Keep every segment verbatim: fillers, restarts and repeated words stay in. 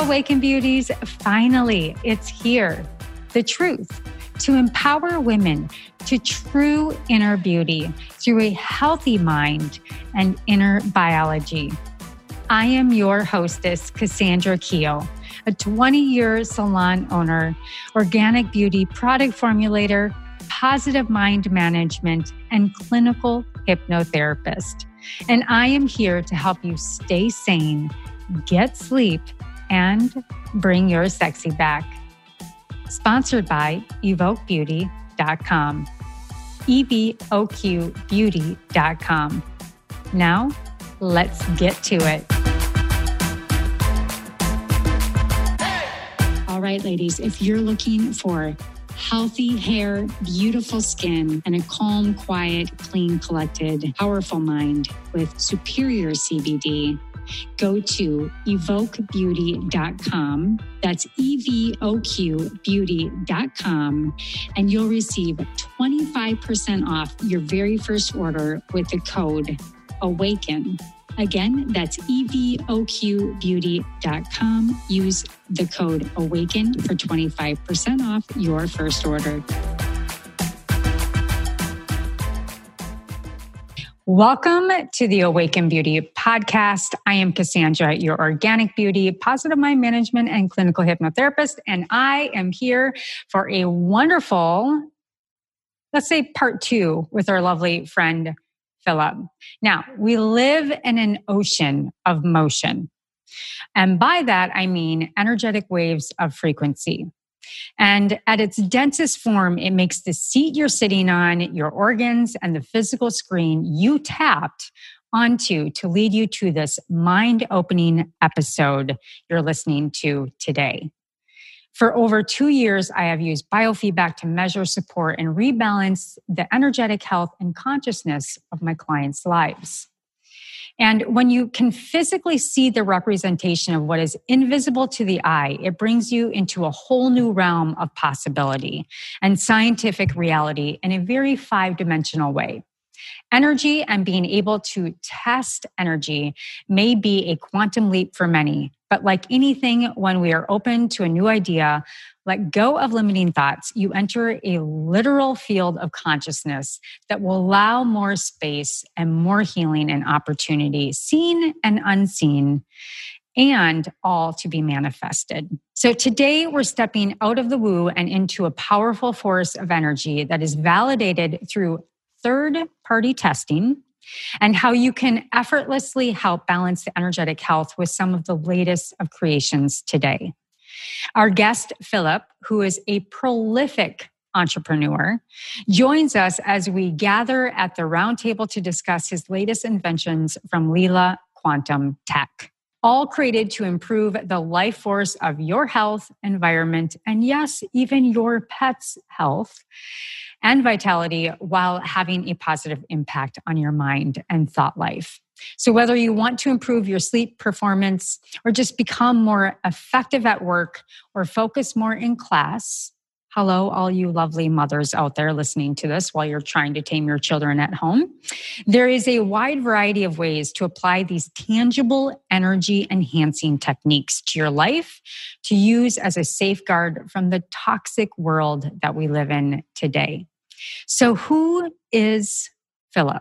Awaken Beauties, finally, it's here. The truth to empower women to true inner beauty through a healthy mind and inner biology. I am your hostess, Cassandra Keel, a twenty-year salon owner, organic beauty product formulator, positive mind management, and clinical hypnotherapist. And I am here to help you stay sane, get sleep, and bring your sexy back. Sponsored by evoke beauty dot com. E V O Q beauty dot com. Now, let's get to it. All right, ladies, if you're looking for healthy hair, beautiful skin, and a calm, quiet, clean, collected, powerful mind with superior C B D, go to evoke beauty dot com. That's E V O Q beauty dot com. And you'll receive twenty-five percent off your very first order with the code AWAKEN. Again, that's E V O Q beauty dot com. Use the code AWAKEN for twenty-five percent off your first order. Welcome to the Awaken Beauty podcast. I am Cassandra, your organic beauty, positive mind management, and clinical hypnotherapist. And I am here for a wonderful, let's say part two with our lovely friend, Philip. Now, we live in an ocean of motion. And by that, I mean energetic waves of frequency. And at its densest form, it makes the seat you're sitting on, your organs, and the physical screen you tapped onto to lead you to this mind-opening episode you're listening to today. For over two years, I have used biofeedback to measure, support, and rebalance the energetic health and consciousness of my clients' lives. And when you can physically see the representation of what is invisible to the eye, it brings you into a whole new realm of possibility and scientific reality in a very five-dimensional way. Energy and being able to test energy may be a quantum leap for many, but like anything, when we are open to a new idea, let go of limiting thoughts, you enter a literal field of consciousness that will allow more space and more healing and opportunity, seen and unseen, and all to be manifested. So today we're stepping out of the woo and into a powerful force of energy that is validated through third-party testing, and how you can effortlessly help balance the energetic health with some of the latest of creations today. Our guest, Philip, who is a prolific entrepreneur, joins us as we gather at the round table to discuss his latest inventions from Lila Quantum Tech, all created to improve the life force of your health, environment, and yes, even your pet's health and vitality while having a positive impact on your mind and thought life. So whether you want to improve your sleep performance or just become more effective at work or focus more in class, hello, all you lovely mothers out there listening to this while you're trying to tame your children at home, there is a wide variety of ways to apply these tangible energy enhancing techniques to your life to use as a safeguard from the toxic world that we live in today. So who is Philip?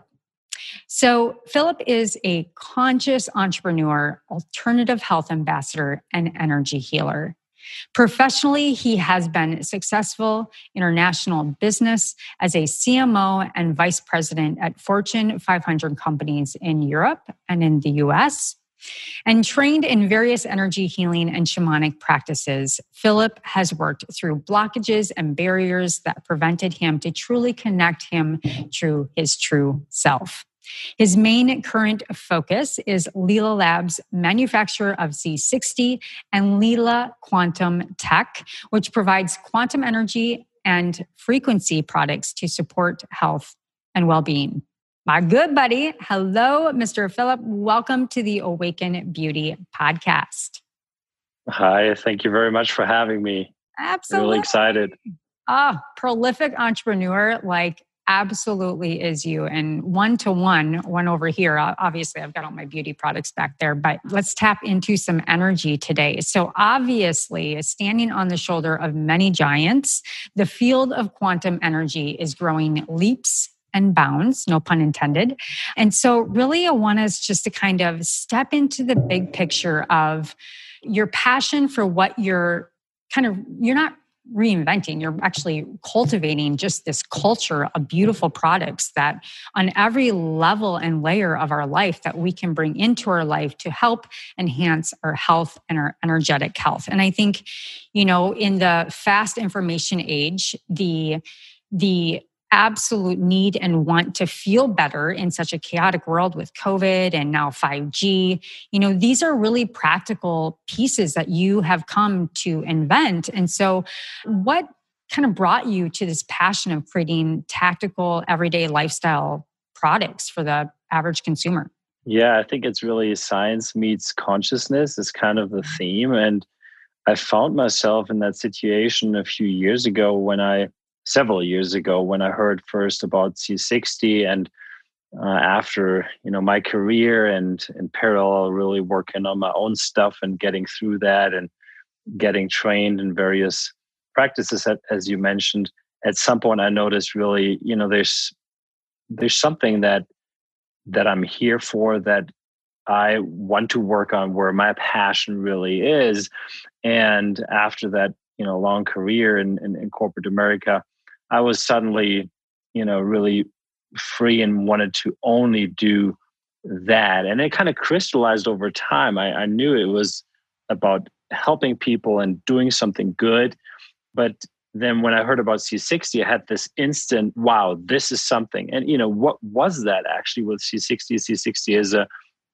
So Philip is a conscious entrepreneur, alternative health ambassador, and energy healer. Professionally, he has been successful international business as a C M O and vice president at Fortune five hundred companies in Europe and in the U S. And trained in various energy healing and shamanic practices, Philip has worked through blockages and barriers that prevented him to truly connect him to his true self. His main current focus is Lila Labs' manufacturer of Z sixty and Lila Quantum Tech, which provides quantum energy and frequency products to support health and well-being. My good buddy, hello, Mister Philip. Welcome to the Awaken Beauty podcast. Hi, thank you very much for having me. Absolutely. Really excited. Ah, prolific entrepreneur. Like, absolutely is you. And one to one, one over here. Obviously, I've got all my beauty products back there, but let's tap into some energy today. So obviously, standing on the shoulder of many giants, the field of quantum energy is growing leaps and bounds, no pun intended. And so really I want us just to kind of step into the big picture of your passion for what you're kind of, you're not reinventing, you're actually cultivating just this culture of beautiful products that on every level and layer of our life that we can bring into our life to help enhance our health and our energetic health. And I think, you know, in the fast information age, the, the absolute need and want to feel better in such a chaotic world with COVID and now five G. You know, these are really practical pieces that you have come to invent. And so what kind of brought you to this passion of creating tactical, everyday lifestyle products for the average consumer? Yeah, I think it's really science meets consciousness is kind of the theme. And I found myself in that situation a few years ago when I several years ago when I heard first about C sixty, and uh, after you know my career and in parallel really working on my own stuff and getting through that and getting trained in various practices that, as you mentioned, at some point I noticed really you know there's there's something that that I'm here for, that I want to work on, where my passion really is. And after that you know long career in, in, in corporate America, I was suddenly, you know, really free and wanted to only do that. And it kind of crystallized over time. I, I knew it was about helping people and doing something good. But then when I heard about C sixty, I had this instant, wow, this is something. And, you know, what was that actually with C sixty? C sixty is a,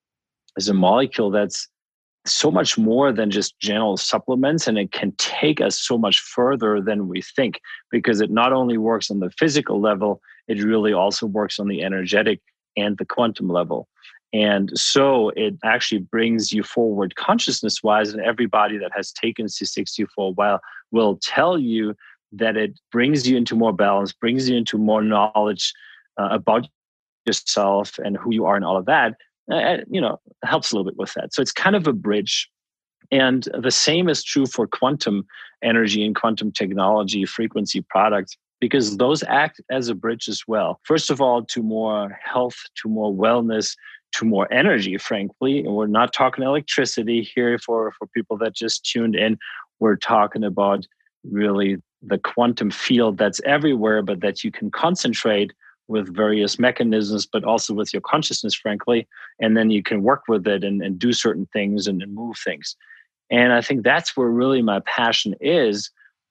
is a molecule that's so much more than just general supplements, and it can take us so much further than we think, because it not only works on the physical level, it really also works on the energetic and the quantum level. And so it actually brings you forward consciousness wise, and everybody that has taken C sixty for a while will tell you that it brings you into more balance, brings you into more knowledge uh, about yourself and who you are and all of that. Uh, you know, helps a little bit with that. So it's kind of a bridge. And the same is true for quantum energy and quantum technology frequency products, because those act as a bridge as well. First of all, to more health, to more wellness, to more energy, frankly. And we're not talking electricity here for, for people that just tuned in. We're talking about really the quantum field that's everywhere, but that you can concentrate with various mechanisms, but also with your consciousness, frankly, and then you can work with it and, and do certain things and, and move things. And I think that's where really my passion is.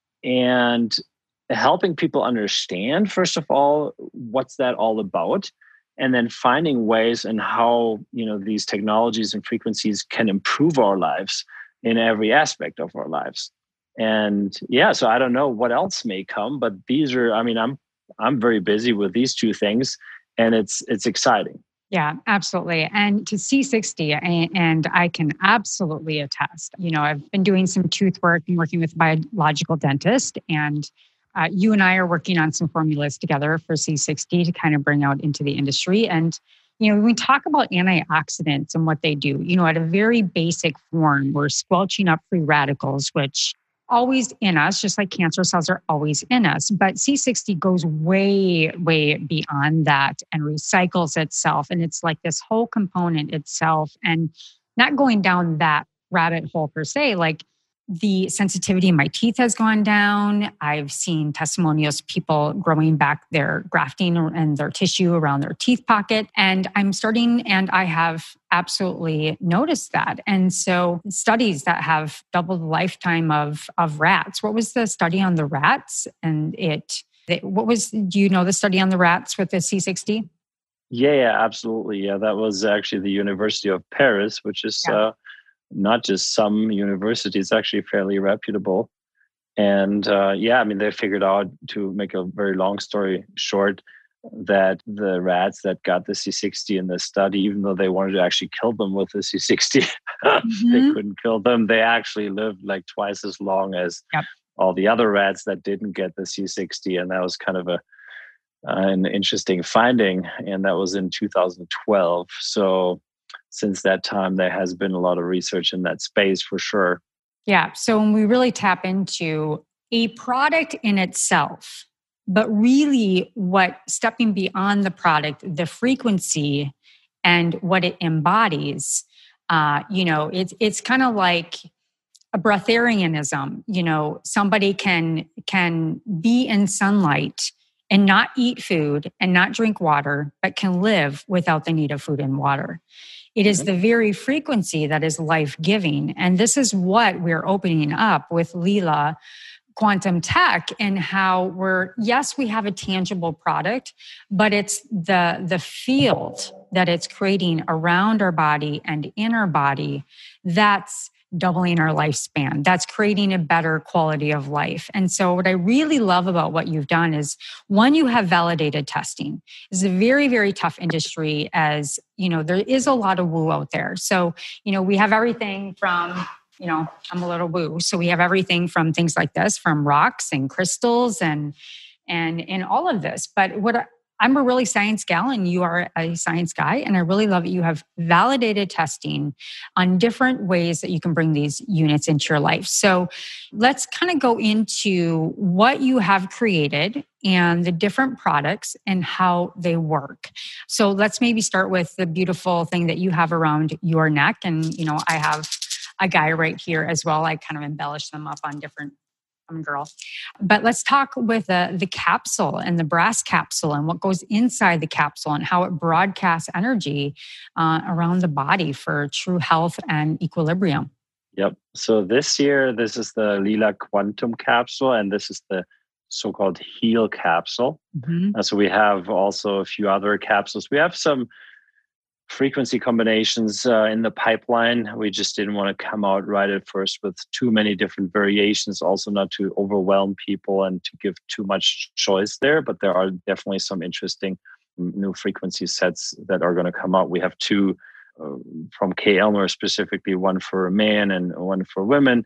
And helping people understand, first of all, what's that all about? And then finding ways and how, you know, these technologies and frequencies can improve our lives in every aspect of our lives. And yeah, so I don't know what else may come, but these are, I mean, I'm I'm very busy with these two things, and it's it's exciting. Yeah, absolutely. And to C sixty, and I can absolutely attest, you know, I've been doing some tooth work and working with a biological dentist, and uh, you and I are working on some formulas together for C sixty to kind of bring out into the industry. And, you know, when we talk about antioxidants and what they do, you know, at a very basic form, we're squelching up free radicals, which always in us, just like cancer cells are always in us. But C sixty goes way, way beyond that and recycles itself. And it's like this whole component itself, and not going down that rabbit hole per se, like the sensitivity in my teeth has gone down. I've seen testimonials of people growing back their grafting and their tissue around their teeth pocket. And I'm starting, and I have absolutely noticed that. And so studies that have doubled the lifetime of, of rats. What was the study on the rats? And it, it, what was, do you know the study on the rats with the C sixty? Yeah, yeah, absolutely. Yeah, that was actually the University of Paris, which is yeah. uh, not just some university, it's actually fairly reputable. And uh, yeah, I mean, they figured out, to make a very long story short, that the rats that got the C sixty in the study, even though they wanted to actually kill them with the C sixty, mm-hmm. they couldn't kill them. They actually lived like twice as long as yep. all the other rats that didn't get the C sixty. And that was kind of a uh, an interesting finding, and that was in two thousand twelve. So since that time, there has been a lot of research in that space for sure. Yeah. So when we really tap into a product in itself, but really what stepping beyond the product, the frequency and what it embodies, uh, you know, it's it's kind of like a breatharianism. You know, somebody can can be in sunlight and not eat food and not drink water, but can live without the need of food and water. It is the very frequency that is life-giving. And this is what we're opening up with Lila Quantum Tech, and how we're, yes, we have a tangible product, but it's the, the field that it's creating around our body and in our body that's doubling our lifespan. That's creating a better quality of life. And so what I really love about what you've done is, one, you have validated testing. It's a very, very tough industry, as, you know, there is a lot of woo out there. So, you know, we have everything from, you know, I'm a little woo. So we have everything from things like this, from rocks and crystals and, and, and all of this. But what I'm a really science gal, and you are a science guy. And I really love that you have validated testing on different ways that you can bring these units into your life. So let's kind of go into what you have created and the different products and how they work. So let's maybe start with the beautiful thing that you have around your neck. And, you know, I have a guy right here as well. I kind of embellish them up on different I'm a girl. But let's talk with the, the capsule and the brass capsule and what goes inside the capsule and how it broadcasts energy uh, around the body for true health and equilibrium. Yep. So this year, this is the Lila Quantum capsule, and this is the so-called Heal capsule. Mm-hmm. Uh, so we have also a few other capsules. We have some frequency combinations uh, in the pipeline. We just didn't want to come out right at first with too many different variations, also not to overwhelm people and to give too much choice there. But there are definitely some interesting new frequency sets that are going to come out. We have two uh, from Kay Elmer specifically, one for men and one for women.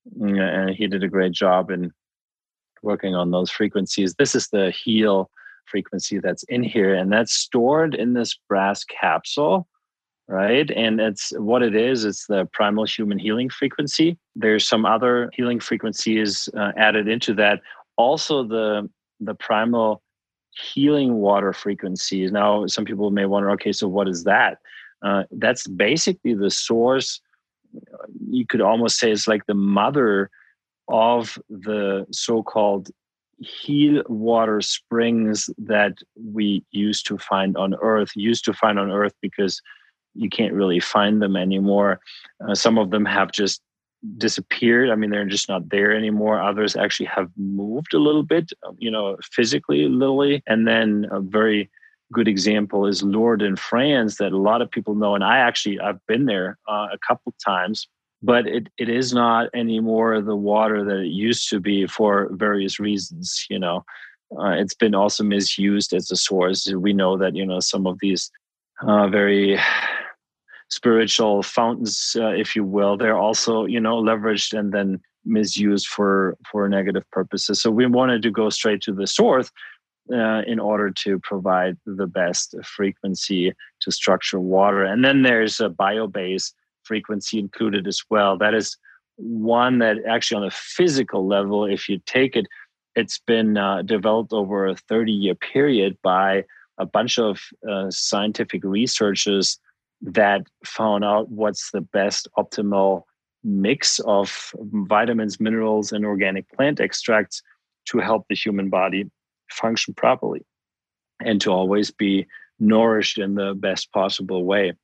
And he did a great job in working on those frequencies. This is the Heal frequency that's in here, and that's stored in this brass capsule, right? And it's what it is, it's the primal human healing frequency. There's some other healing frequencies uh, added into that. Also the the primal healing water frequency. Now, some people may wonder, okay, so what is that? Uh, that's basically the source. You could almost say it's like the mother of the so-called heal water springs that we used to find on Earth, used to find on Earth because you can't really find them anymore. Uh, some of them have just disappeared. I mean, they're just not there anymore. Others actually have moved a little bit, you know, physically, literally. And then a very good example is Lourdes in France that a lot of people know. And I actually, I've been there uh, a couple times. But it, it is not anymore the water that it used to be for various reasons. You know, uh, it's been also misused as a source. We know that, you know, some of these uh, very spiritual fountains, uh, if you will, they're also, you know, leveraged and then misused for, for negative purposes. So we wanted to go straight to the source uh, in order to provide the best frequency to structure water. And then there's a bio-base frequency included as well. That is one that actually on a physical level, if you take it, it's been uh, developed over a thirty-year period by a bunch of uh, scientific researchers that found out what's the best optimal mix of vitamins, minerals, and organic plant extracts to help the human body function properly and to always be nourished in the best possible way.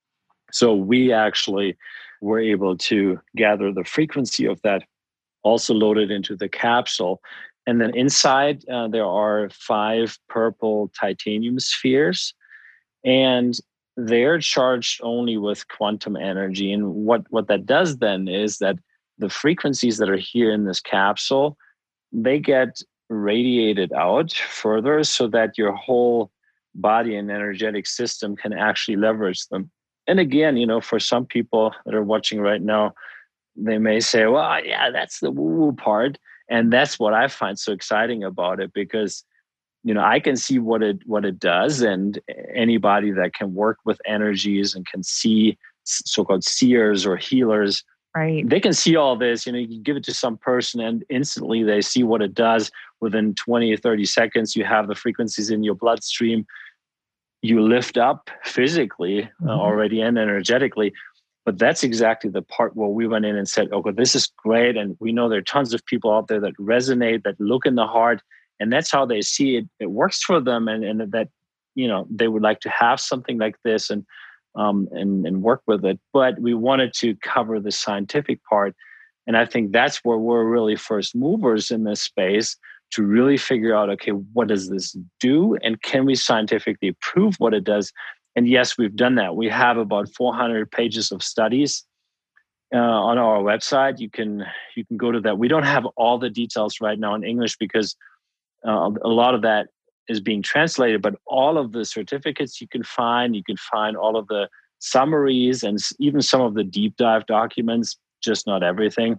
So we actually were able to gather the frequency of that, also loaded into the capsule. And then inside, uh, there are five purple titanium spheres, and they're charged only with quantum energy. And what, what that does then is that the frequencies that are here in this capsule, they get radiated out further so that your whole body and energetic system can actually leverage them. And again, you know, for some people that are watching right now, they may say, well, yeah, that's the woo-woo part. And that's what I find so exciting about it, because you know, I can see what it what it does, and anybody that can work with energies and can see so-called seers or healers, right? They can see all this. You know, you give it to some person, and instantly they see what it does. Within twenty or thirty seconds, you have the frequencies in your bloodstream. You lift up physically mm-hmm. uh, already and energetically. But that's exactly the part where we went in and said, okay, this is great. And we know there are tons of people out there that resonate, that look in the heart. And that's how they see it. It works for them. And, and that, you know, they would like to have something like this and, um, and, and work with it. But we wanted to cover the scientific part. And I think that's where we're really first movers in this space to really figure out, okay, what does this do? And can we scientifically prove what it does? And yes, we've done that. We have about four hundred pages of studies uh, on our website. You can you can go to that. We don't have all the details right now in English because uh, a lot of that is being translated. But all of the certificates you can find. You can find all of the summaries and even some of the deep dive documents. Just not everything.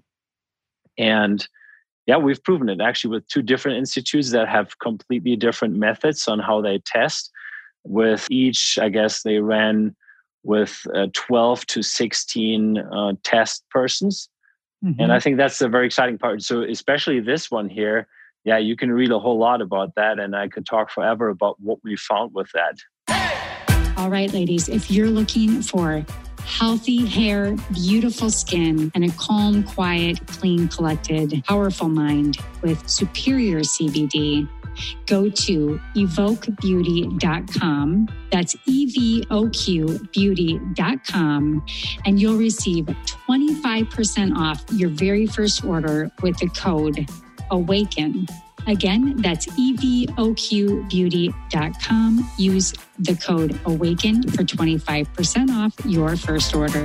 And yeah, we've proven it actually with two different institutes that have completely different methods on how they test. With each, I guess they ran with uh, twelve to sixteen uh, test persons. Mm-hmm. And I think that's the very exciting part. So especially this one here, yeah, you can read a whole lot about that. And I could talk forever about what we found with that. All right, ladies, if you're looking for healthy hair, beautiful skin, and a calm, quiet, clean, collected, powerful mind with superior C B D, go to evoke beauty dot com. That's E V O Q beauty dot com. And you'll receive twenty-five percent off your very first order with the code AWAKEN. Again, that's E V O Q beauty dot com. Use the code AWAKEN for twenty-five percent off your first order.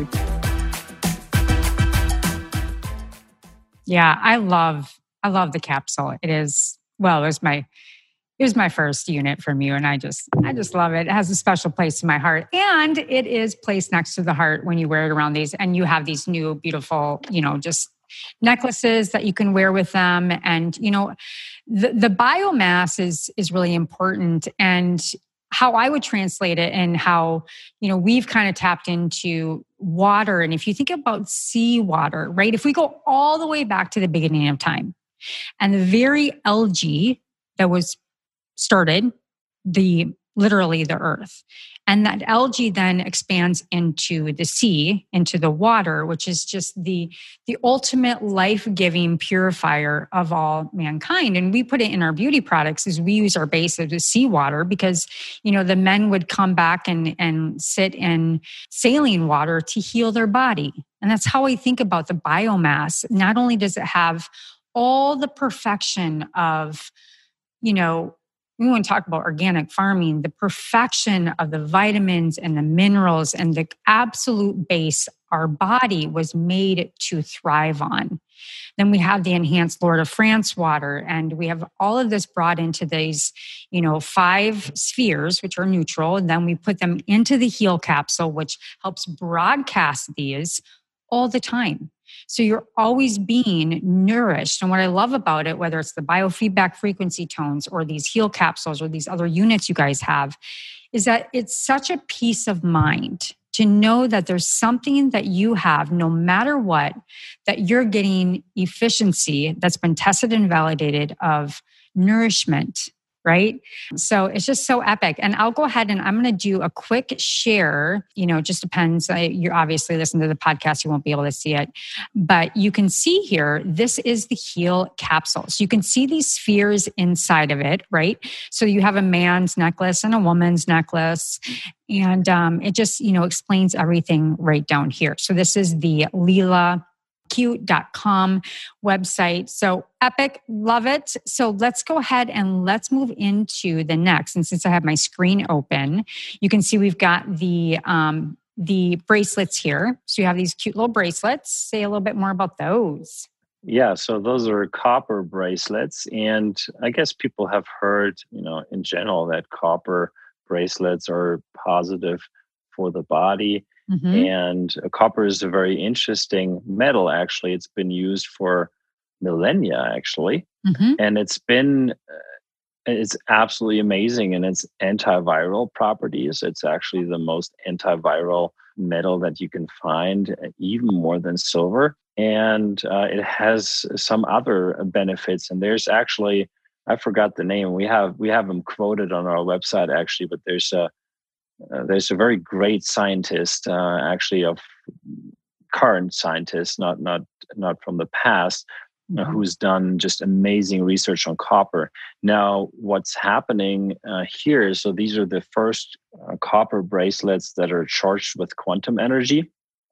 Yeah, I love, I love the capsule. It is, well, it was my, it was my first unit from you. And I just, I just love it. It has a special place in my heart. And it is placed next to the heart when you wear it around these. And you have these new beautiful, you know, just necklaces that you can wear with them. And, you know, the, the biomass is, is really important. And how I would translate it and how, you know, we've kind of tapped into water. And if you think about seawater, right? If we go all the way back to the beginning of time and the very algae that was started, the literally the earth. And that algae then expands into the sea, into the water, which is just the, the ultimate life-giving purifier of all mankind. And we put it in our beauty products as we use our base of the seawater because, you know, the men would come back and, and sit in saline water to heal their body. And that's how I think about the biomass. Not only does it have all the perfection of, you know, we want to talk about organic farming, the perfection of the vitamins and the minerals and the absolute base our body was made to thrive on. Then we have the enhanced Lord of France water, and we have all of this brought into these, you know, five spheres, which are neutral. And then we put them into the Heal capsule, which helps broadcast these all the time. So you're always being nourished. And what I love about it, whether it's the biofeedback frequency tones or these Heal capsules or these other units you guys have, is that it's such a peace of mind to know that there's something that you have, no matter what, that you're getting efficiency that's been tested and validated of nourishment, right? So it's just so epic. And I'll go ahead and I'm going to do a quick share. You know, it just depends. You obviously listen to the podcast, you won't be able to see it. But you can see here, this is the Heal capsule. So you can see these spheres inside of it, right? So you have a man's necklace and a woman's necklace. And um, it just, you know, explains everything right down here. So this is the Leela Q dot com website. So epic, love it. So let's go ahead and let's move into the next. And since I have my screen open, you can see we've got the um, the bracelets here. So you have these cute little bracelets. Say a little bit more about those. Yeah, so those are copper bracelets. And I guess people have heard, you know, in general that copper bracelets are positive for the body. Mm-hmm. And uh, copper is a very interesting metal, actually. It's been used for millennia, actually. Mm-hmm. And it's been uh, It's absolutely amazing, and its antiviral properties. It's actually the most antiviral metal that you can find, even more than silver. And uh, it has some other benefits. And there's actually, I forgot the name. We have we have them quoted on our website actually, but there's a uh, there's a very great scientist, uh, actually of current scientist, not not not from the past, mm-hmm. who's done just amazing research on copper. Now, what's happening uh, here? So these are the first uh, copper bracelets that are charged with quantum energy.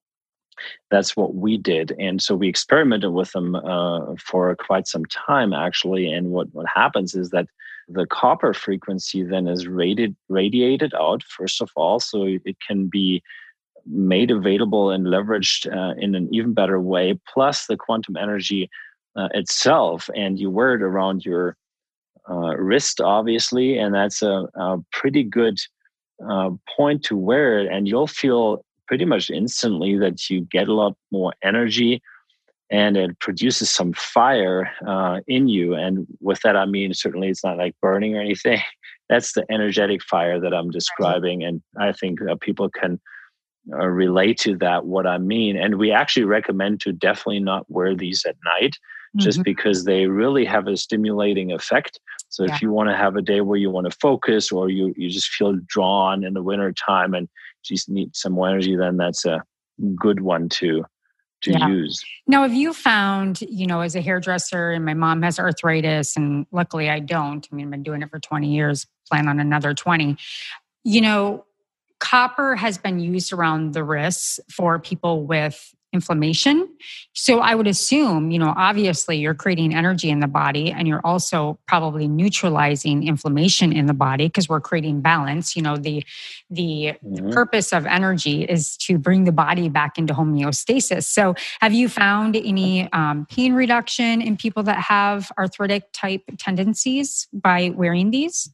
That's what we did, and so we experimented with them uh, for quite some time, actually. And what what happens is that the copper frequency then is radi- radiated out, first of all, so it can be made available and leveraged uh, in an even better way, plus the quantum energy uh, itself. And you wear it around your uh, wrist, obviously, and that's a, a pretty good uh, point to wear it. And you'll feel pretty much instantly that you get a lot more energy, and it produces some fire uh, in you. And with that, I mean, certainly it's not like burning or anything. That's the energetic fire that I'm describing. And I think uh, people can Uh, relate to that, what I mean. And we actually recommend to definitely not wear these at night, just mm-hmm. because they really have a stimulating effect. So yeah. if you want to have a day where you want to focus, or you, you just feel drawn in the winter time and just need some more energy, then that's a good one to to yeah. use. Now, have you found, you know, as a hairdresser, and my mom has arthritis, and luckily I don't. I mean, I've been doing it for twenty years, plan on another twenty. You know, copper has been used around the wrists for people with inflammation. So I would assume, you know, obviously you're creating energy in the body, and you're also probably neutralizing inflammation in the body, because we're creating balance. You know, the the, mm-hmm. the purpose of energy is to bring the body back into homeostasis. So have you found any um, pain reduction in people that have arthritic type tendencies by wearing these?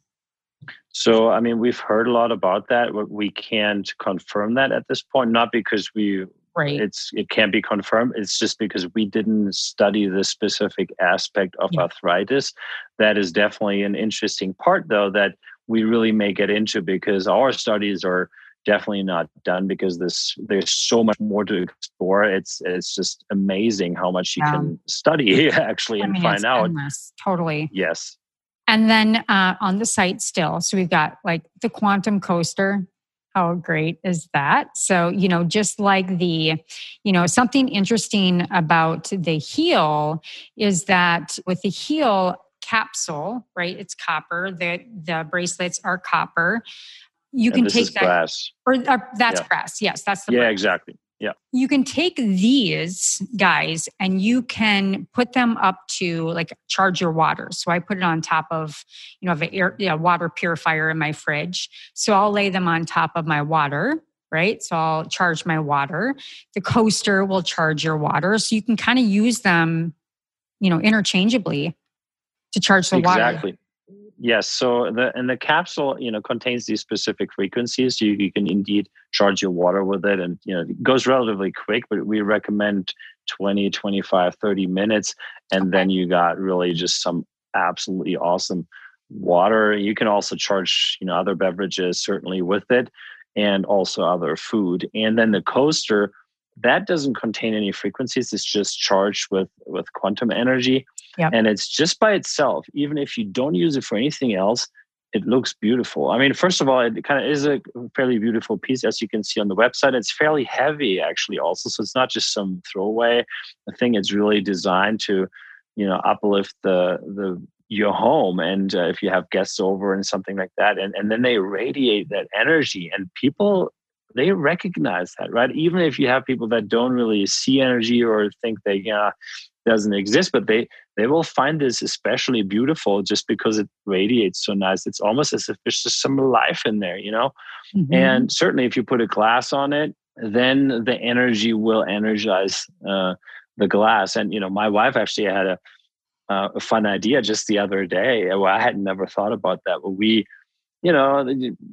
So, I mean, we've heard a lot about that. We can't confirm that at this point, not because we right. it's it can't be confirmed. It's just because we didn't study the specific aspect of yeah. arthritis. That is definitely an interesting part, though, that we really may get into, because our studies are definitely not done, because this there's so much more to explore. It's it's just amazing how much you yeah. can study actually I and mean, find it's out. Endless. Totally. Yes. And then uh, on the site still, so we've got like the quantum coaster. How great is that? So, you know, just like the, you know, something interesting about the heel is that with the heel capsule, right, it's copper, the, the bracelets are copper. You and can this take is that. Brass. Or, or that's yeah. brass. Yes, that's the Yeah, brass. exactly. Yeah. You can take these guys and you can put them up to like charge your water. So I put it on top of, you know, the air, yeah, water purifier in my fridge. So I'll lay them on top of my water, right? So I'll charge my water. The coaster will charge your water. So you can kind of use them, you know, interchangeably to charge the exactly. water. Exactly. Yes. So the and the capsule, you know, contains these specific frequencies. So you, you can indeed charge your water with it, and you know, it goes relatively quick. But we recommend twenty, twenty-five, thirty minutes, and okay. then you got really just some absolutely awesome water. You can also charge, you know, other beverages certainly with it, and also other food. And then the coaster, that doesn't contain any frequencies. It's just charged with with quantum energy. Yep. And it's just by itself. Even if you don't use it for anything else, it looks beautiful. I mean, first of all, it kind of is a fairly beautiful piece, as you can see on the website. It's fairly heavy, actually, also. So it's not just some throwaway thing. It's really designed to, you know, uplift the the your home, and uh, if you have guests over and something like that, and and then they radiate that energy, and people, they recognize that, right? Even if you have people that don't really see energy or think they, yeah, uh, doesn't exist, but they they will find this especially beautiful just because it radiates so nice. It's almost as if there's just some life in there, you know? Mm-hmm. And certainly if you put a glass on it, then the energy will energize uh, the glass. And, you know, my wife actually had a, uh, a fun idea just the other day. Well, I had never thought about that. But we, you know,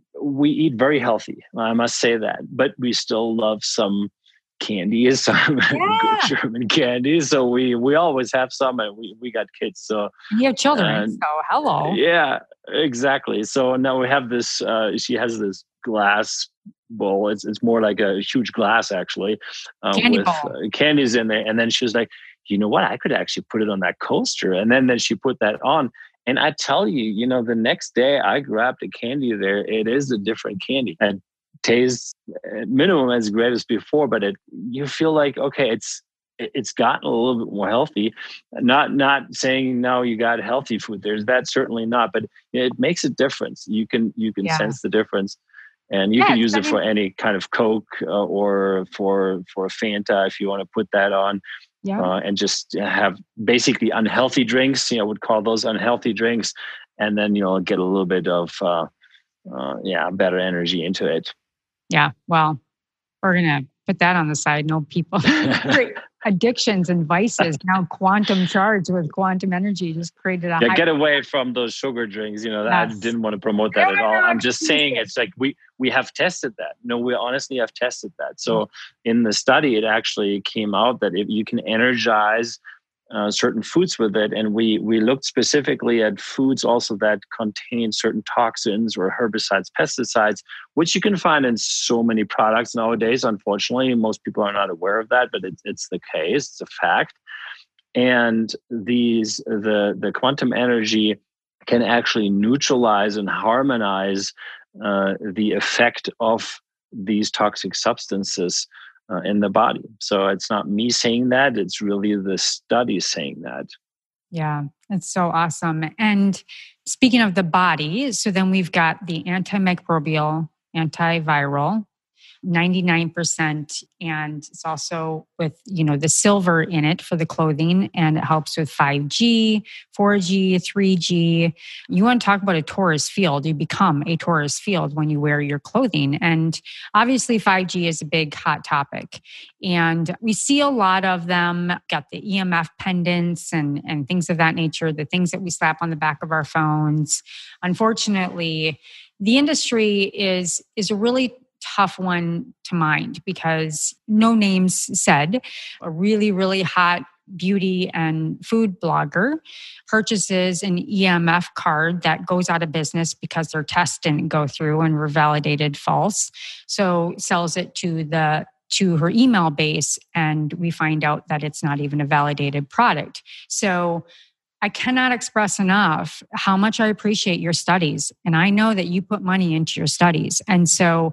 we eat very healthy, I must say that, but we still love some candies, some yeah. good German candies. So we we always have some, and we, we got kids. So you have children, uh, so hello. Yeah, exactly. So now we have this, uh, she has this glass bowl. It's it's more like a huge glass actually, uh, Candy with bowl. uh, candies in there. And then she was like, you know what? I could actually put it on that coaster. And then then she put that on. And I tell you, you know, the next day I grabbed a candy there. It is a different candy. And tastes at minimum as great as before, but it you feel like okay, it's it's gotten a little bit more healthy. Not not saying now you got healthy food. There's that certainly not, but it makes a difference. You can you can Yeah. sense the difference, and you Yeah, can it's use it better. for any kind of Coke uh, or for for Fanta if you want to put that on. Yeah. Uh, and just have basically unhealthy drinks. You know, I would call those unhealthy drinks, and then you know get a little bit of uh, uh, yeah better energy into it. Yeah. Well, we're going to put that on the side. No people. Addictions and vices now quantum charged with quantum energy just created a Yeah, high. get away from those sugar drinks. You know, Yes. I didn't want to promote that No, at no, all. no, I'm just saying it's like we we have tested that. No, we honestly have tested that. So in the study, it actually came out that if you can energize uh, certain foods with it, and we we looked specifically at foods also that contain certain toxins or herbicides, pesticides, which you can find in so many products nowadays. Unfortunately, most people are not aware of that, but it, it's the case. It's a fact. And these the the quantum energy can actually neutralize and harmonize uh, the effect of these toxic substances uh, in the body. So it's not me saying that; it's really the study saying that. Yeah, it's so awesome. And speaking of the body, so then we've got the antimicrobial, antiviral, ninety-nine percent. And it's also with, you know, the silver in it for the clothing, and it helps with five G, four G, three G. You want to talk about a torus field. You become a torus field when you wear your clothing. And obviously five G is a big hot topic. And we see a lot of them, got the E M F pendants and, and things of that nature, the things that we slap on the back of our phones. Unfortunately, the industry is, is a really tough one to mind because no names said, a really, really hot beauty and food blogger purchases an E M F card that goes out of business because their test didn't go through and were validated false. So sells it to the to her email base, and we find out that it's not even a validated product. So I cannot express enough how much I appreciate your studies. And I know that you put money into your studies. And so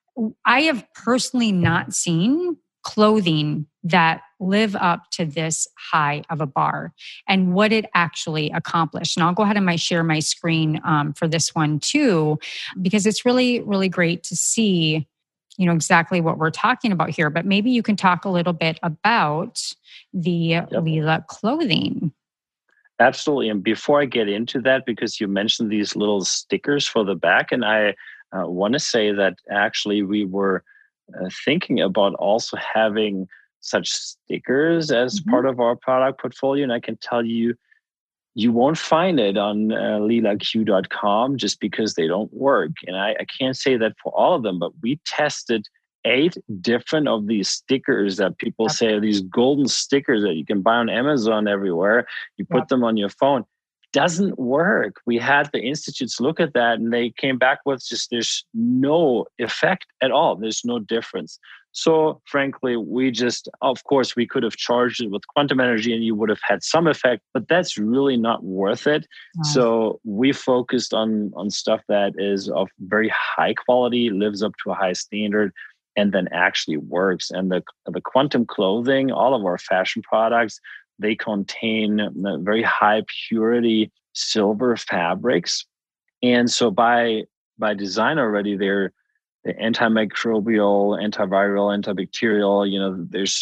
I have personally not seen clothing that live up to this high of a bar and what it actually accomplished. And I'll go ahead and my share my screen um, for this one too, because it's really, really great to see, you know, exactly what we're talking about here. But maybe you can talk a little bit about the yep. Lila clothing. Absolutely. And before I get into that, because you mentioned these little stickers for the back, and I uh, want to say that actually we were uh, thinking about also having such stickers as mm-hmm. part of our product portfolio. And I can tell you, you won't find it on uh, lila q dot com just because they don't work. And I, I can't say that for all of them, but we tested eight different of these stickers that people yep. say are these golden stickers that you can buy on Amazon everywhere. You put yep. them on your phone. Doesn't work. We had the institutes look at that and they came back with just there's no effect at all. There's no difference. So frankly, we just, of course, we could have charged it with quantum energy and you would have had some effect, but that's really not worth it. Nice. So we focused on, on stuff that is of very high quality, lives up to a high standard, and then actually works. And the, the quantum clothing, all of our fashion products, they contain very high purity silver fabrics. And so by by design already, they're the antimicrobial, antiviral, antibacterial, you know, there's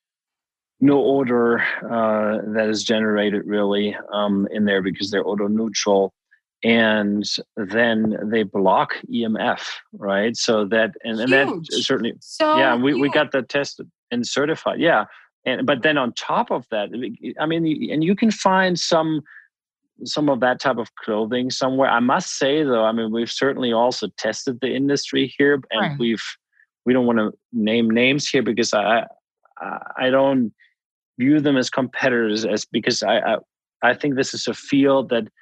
no odor uh, that is generated really um, in there because they're odor neutral. And then they block E M F, right? So that, and, and that certainly, so yeah, we, huge. we got that tested and certified. Yeah. And, but then on top of that, I mean, and you can find some, some of that type of clothing somewhere. I must say though, I mean, we've certainly also tested the industry here and right. we've, we don't want to name names here because I, I, I don't view them as competitors as because I, I, I think this is a field that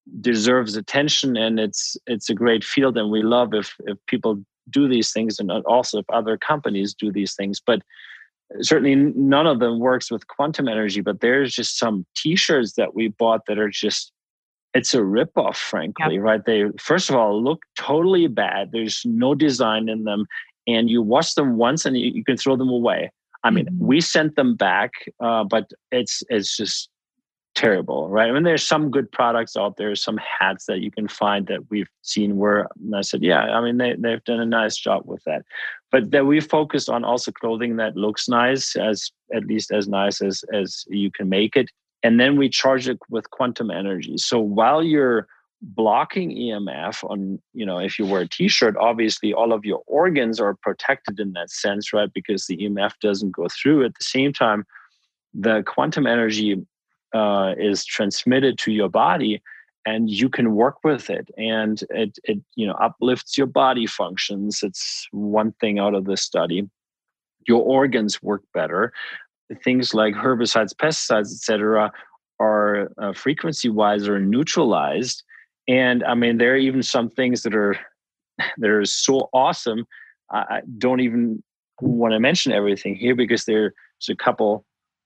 deserves attention, and it's it's a great field, and we love if if people do these things, and also if other companies do these things. But certainly none of them works with quantum energy. But there's just some t-shirts that we bought that are just, it's a ripoff, frankly. Yep. Right? They, first of all, look totally bad. There's no design in them, and you wash them once and you, you can throw them away. I mean, mm-hmm. we sent them back, uh, but it's it's just terrible, right? I mean, there's some good products out there, some hats that you can find that we've seen where, and I said, yeah, I mean, they, they've done a nice job with that. But that we focused on also clothing that looks nice, as at least as nice as, as you can make it. And then we charge it with quantum energy. So while you're blocking E M F on, you know, if you wear a t-shirt, obviously all of your organs are protected in that sense, right? Because the E M F doesn't go through. At the same time, the quantum energy uh, is transmitted to your body, and you can work with it, and it, it, you know, uplifts your body functions. It's one thing out of this study. Your organs work better. Things like herbicides, pesticides, et cetera, are uh, frequency-wise are neutralized. And I mean, there are even some things that are that are so awesome. I don't even want to mention everything here because there's a couple,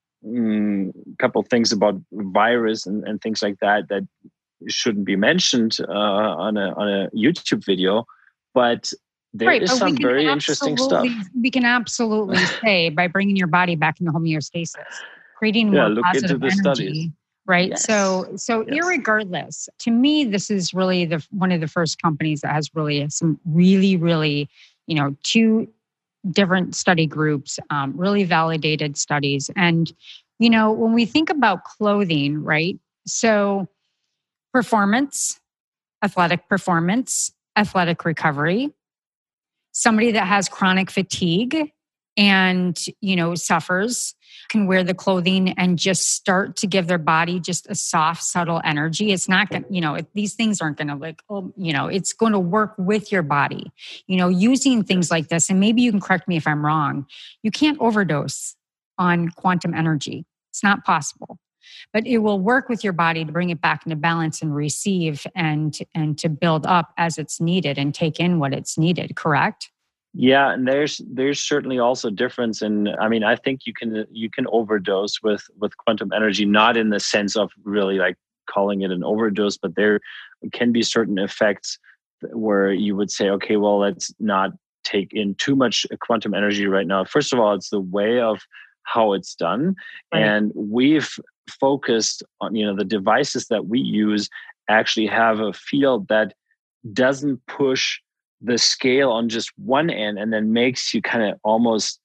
mm, couple things about virus and, and things like that that shouldn't be mentioned uh, on a on a YouTube video. But there right, is some very interesting stuff. We can absolutely say by bringing your body back into homeostasis, creating more yeah, look positive into the energy. Studies. Right. Yes. So, so yes. Irregardless, to me, this is really the one of the first companies that has really some really, really, you know, two different study groups, um, really validated studies. And, you know, when we think about clothing, right? So performance, athletic performance, athletic recovery, somebody that has chronic fatigue and, you know, suffers can wear the clothing and just start to give their body just a soft, subtle energy. It's not going to, you know, it, these things aren't going to like, oh, you know, it's going to work with your body, you know, using things like this. And maybe you can correct me if I'm wrong. You can't overdose on quantum energy. It's not possible, but it will work with your body to bring it back into balance and receive and, and to build up as it's needed and take in what it's needed. Correct? Yeah, and there's there's certainly also difference in, I mean, I think you can you can overdose with with quantum energy, not in the sense of really like calling it an overdose, but there can be certain effects where you would say, okay, well, let's not take in too much quantum energy right now. First of all, it's the way of how it's done. Right. And we've focused on, you know, the devices that we use actually have a field that doesn't push the scale on just one end and then makes you kind of almost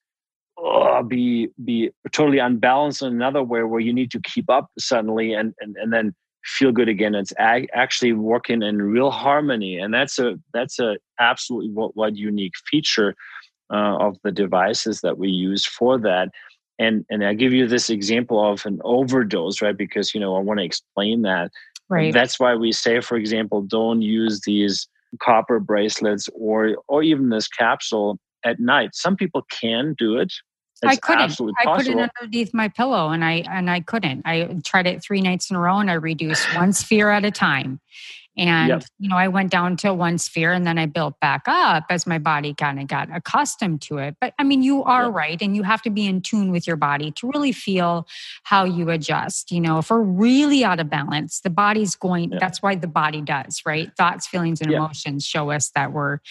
uh, be be totally unbalanced on another way where you need to keep up suddenly and and, and then feel good again. It's ag- actually working in real harmony, and that's a that's a absolutely what, what unique feature uh, of the devices that we use for that. And and I give you this example of an overdose, right? Because, you know, I want to explain that. Right. That's why we say, for example, don't use these copper bracelets or or even this capsule at night. Some people can do it. It's I couldn't. Absolutely I possible. put it underneath my pillow, and I and I couldn't. I tried it three nights in a row, and I reduced one sphere at a time. And yep. you know, I went down to one sphere, and then I built back up as my body kind of got accustomed to it. But I mean, you are yep. right, and you have to be in tune with your body to really feel how you adjust. You know, if we're really out of balance, the body's going. Yep. That's why the body does, right? Thoughts, feelings, and yep. emotions show us that we're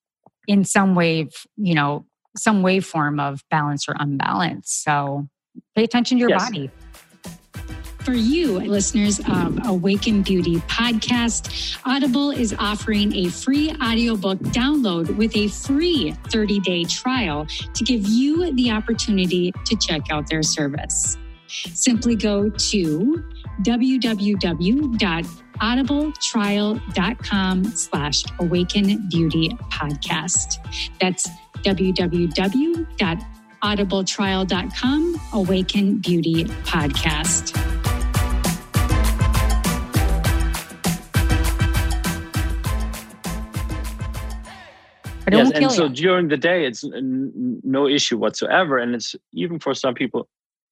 in some way, you know, some waveform of balance or unbalance. So pay attention to your yes. body. For you, listeners of Awaken Beauty podcast, Audible is offering a free audiobook download with a free thirty-day trial to give you the opportunity to check out their service. Simply go to www.audibletrial.com slash Awaken Beauty podcast. That's www.audibletrial.com Awaken Beauty podcast. Yes, and so you. During the day, it's n- no issue whatsoever. And it's even for some people,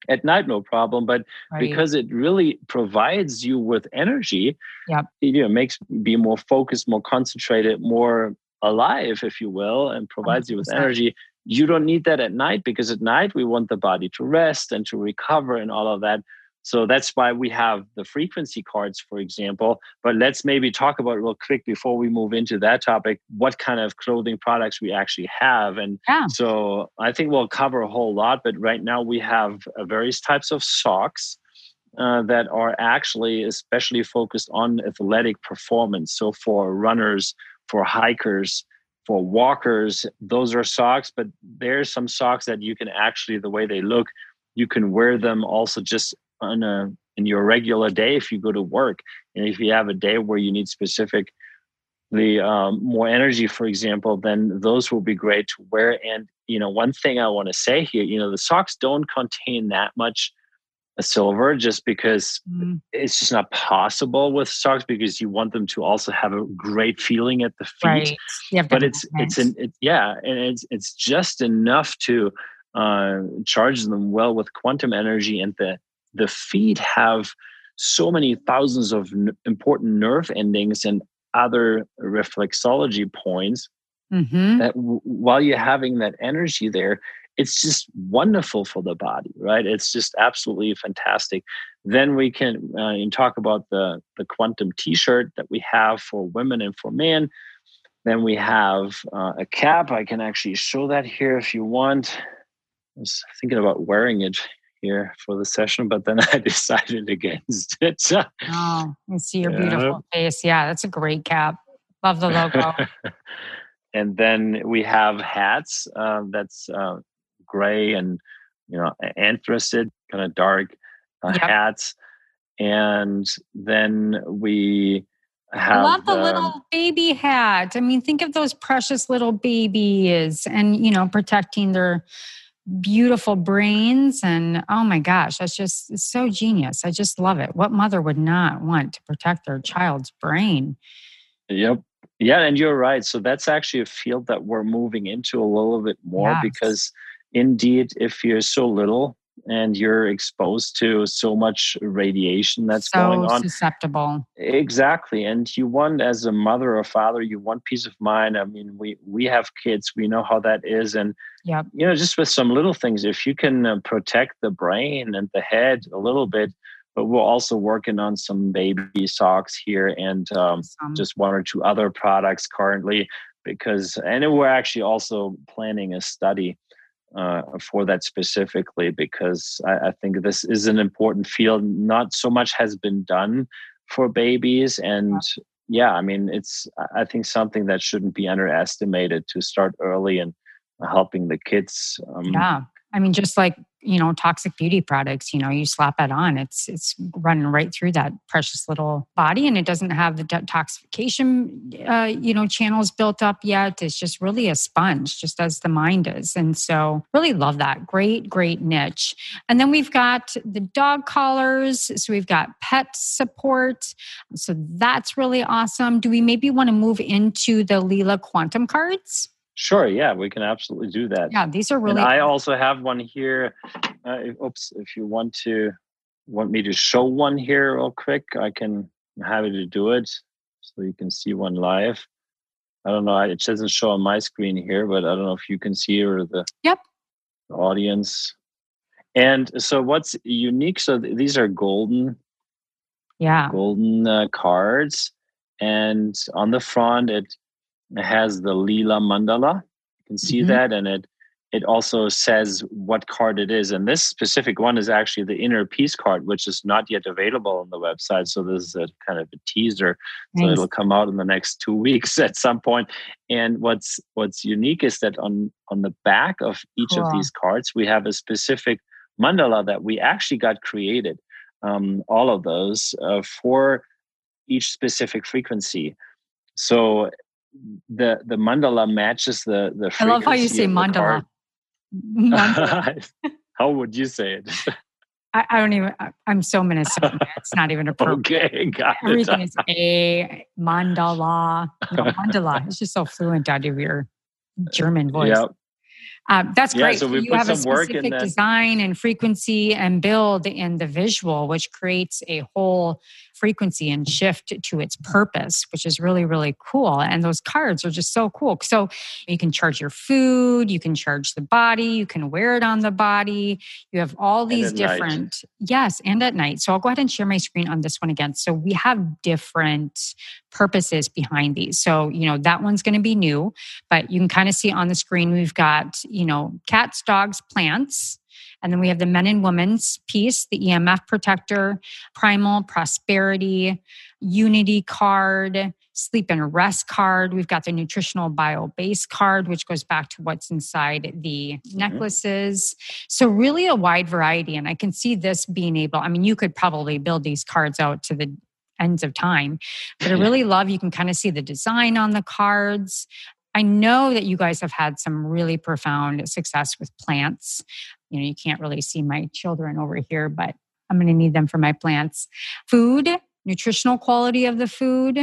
At night, no problem. But Right. because it really provides you with energy, Yep. it, you know, makes you be more focused, more concentrated, more alive, if you will, and provides you with one hundred percent. energy. You don't need that at night, because at night we want the body to rest and to recover and all of that. So that's why we have the frequency cards, for example. But let's maybe talk about real quick before we move into that topic, what kind of clothing products we actually have. And Yeah. so I think we'll cover a whole lot, but right now we have uh, various types of socks uh, that are actually especially focused on athletic performance. So for runners, for hikers, for walkers, those are socks, but there's some socks that you can actually, the way they look, you can wear them also just on a, in your regular day if you go to work. And if you have a day where you need specific the um, more energy, for example, then those will be great to wear. And, you know, one thing I want to say here, you know, the socks don't contain that much silver, just because Mm. it's just not possible with socks, because you want them to also have a great feeling at the feet. Right. You have to But have it's movement. it's an it, yeah, and it's it's just enough to uh, charge them well with quantum energy, and the the feet have so many thousands of n- important nerve endings and other reflexology points Mhm. that w- while you're having that energy there, it's just wonderful for the body, right? It's just absolutely fantastic. Then we can uh, talk about the the quantum T-shirt that we have for women and for men. Then we have uh, a cap. I can actually show that here if you want. I was thinking about wearing it here for the session, but then I decided against it. Oh, I see your Yeah. beautiful face. Yeah, that's a great cap. Love the logo. And then we have hats. Uh, that's uh, gray and, you know, anthracite, kind of dark uh, Yep. hats. And then we I have love the um, little baby hat. I mean, think of those precious little babies and, you know, protecting their beautiful brains. And oh my gosh, that's just it's so genius. I just love it. What mother would not want to protect their child's brain? Yep. Yeah, and you're right. So that's actually a field that we're moving into a little bit more, Yes. because indeed, if you're so little and you're exposed to so much radiation that's going So on, susceptible. exactly. And you want, as a mother or father, you want peace of mind. I mean, we we have kids, we know how that is. And, Yep. you know, just with some little things, if you can uh, protect the brain and the head a little bit. But we're also working on some baby socks here, and um, Awesome. just one or two other products currently, because, and we're actually also planning a study uh, for that specifically, because I, I think this is an important field. Not so much has been done for babies. And yeah, I mean, it's, I think, something that shouldn't be underestimated, to start early and helping the kids. Um, Yeah. I mean, just like, you know, toxic beauty products, you know, you slap it on, it's it's running right through that precious little body, and it doesn't have the detoxification, uh, you know, channels built up yet. It's just really a sponge, just as the mind is. And so really love that. Great, great niche. And then we've got the dog collars. So we've got pet support. So that's really awesome. Do we maybe want to move into the Leela quantum cards? Sure, yeah, we can absolutely do that. Yeah, these are And really I also have one here. Uh, if, oops, if you want to want me to show one here real quick, I can I'm happy to do it, so you can see one live. I don't know, it doesn't show on my screen here, but I don't know if you can see, or the, Yep. the audience. And so what's unique? So th- these are golden, Yeah. golden uh, cards, and on the front it It has the Leela mandala. You can see Mhm. that, and it it also says what card it is. And this specific one is actually the inner peace card, which is not yet available on the website. So this is a kind of a teaser. So Nice. it'll come out in the next two weeks at some point. And what's what's unique is that on on the back of each of Cool. these cards, we have a specific mandala that we actually got created. Um, all of those uh, for each specific frequency. So the the mandala matches the the I love how you frequency say of the mandala. card. Mandala. How would you say it? I, I don't even, I- I'm so Minnesota. It's not even appropriate. Okay, got Everything it. is a mandala. No, mandala. It's just so fluent out of your German voice. Yep. Um, that's Yeah, great. so So we you put have a some work in specific that. design and frequency and build in the visual, which creates a whole frequency and shift to its purpose, which is really, really cool. And those cards are just so cool. So you can charge your food, you can charge the body, you can wear it on the body. You have all And these at night. different, yes, and at night. So I'll go ahead and share my screen on this one again. So we have different purposes behind these. So, you know, that one's going to be new, but you can kind of see on the screen, we've got, you know, cats, dogs, plants. And then we have the men and women's piece, the E M F protector, primal, prosperity, unity card, sleep and rest card. We've got the nutritional bio base card, which goes back to what's inside the mm-hmm. necklaces. So really a wide variety. And I can see this being able, I mean, you could probably build these cards out to the ends of time, but I really love, you can kind of see the design on the cards. I know that you guys have had some really profound success with plants. You know, you can't really see my children over here, but I'm going to need them for my plants. Food, nutritional quality of the food.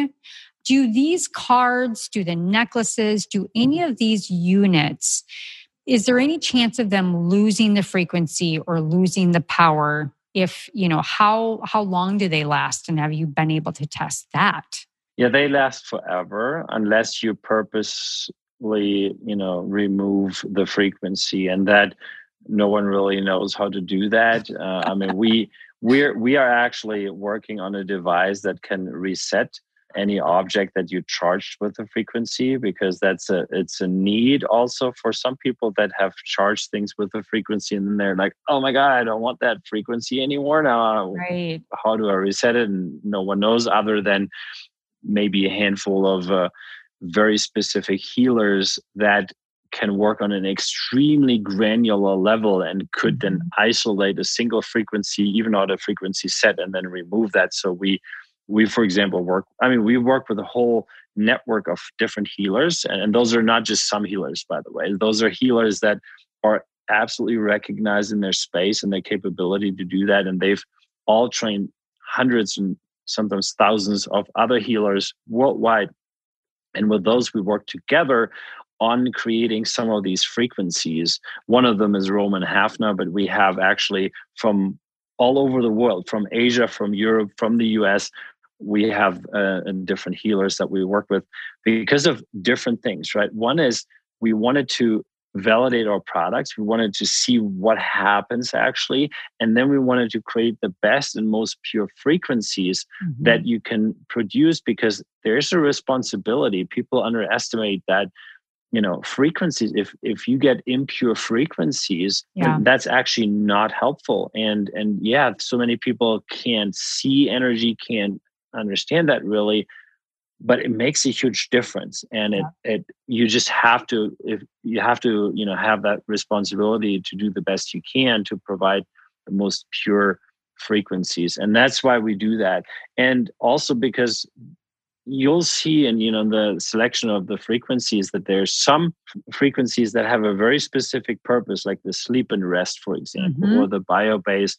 Do these cards, do the necklaces, do any of these units, is there any chance of them losing the frequency or losing the power? If, you know, how how long do they last? And have you been able to test that? Yeah, they last forever unless you purposely, you know, remove the frequency, and that no one really knows how to do that. Uh, I mean, we we're we are actually working on a device that can reset any object that you charged with a frequency, because that's a it's a need also for some people that have charged things with a frequency, and then they're like, oh my God, I don't want that frequency anymore now. Right. How do I reset it? And no one knows other than maybe a handful of uh, very specific healers that can work on an extremely granular level and could mm-hmm. then isolate a single frequency, even out a frequency set, and then remove that. So we, we, for example, work, I mean, we work with a whole network of different healers. And, and those are not just some healers, by the way. Those are healers that are absolutely recognized in their space and their capability to do that. And they've all trained hundreds and sometimes thousands of other healers worldwide. And with those, we work together on creating some of these frequencies. One of them is Roman Hafner, but we have actually from all over the world, from Asia, from Europe, from the U S, we have uh, different healers that we work with because of different things, right? One is we wanted to validate our products. We wanted to see what happens actually. And then we wanted to create the best and most pure frequencies mm-hmm. that you can produce, because there's a responsibility. People underestimate that, you know, frequencies. If if you get impure frequencies, yeah. that's actually not helpful. And and yeah, so many people can't see energy, can't understand that really. But it makes a huge difference, and it, yeah. it you just have to if you have to you know have that responsibility to do the best you can to provide the most pure frequencies, and that's why we do that. And also because you'll see in you know the selection of the frequencies that there's some frequencies that have a very specific purpose, like the sleep and rest, for example, mm-hmm. or the bio-base.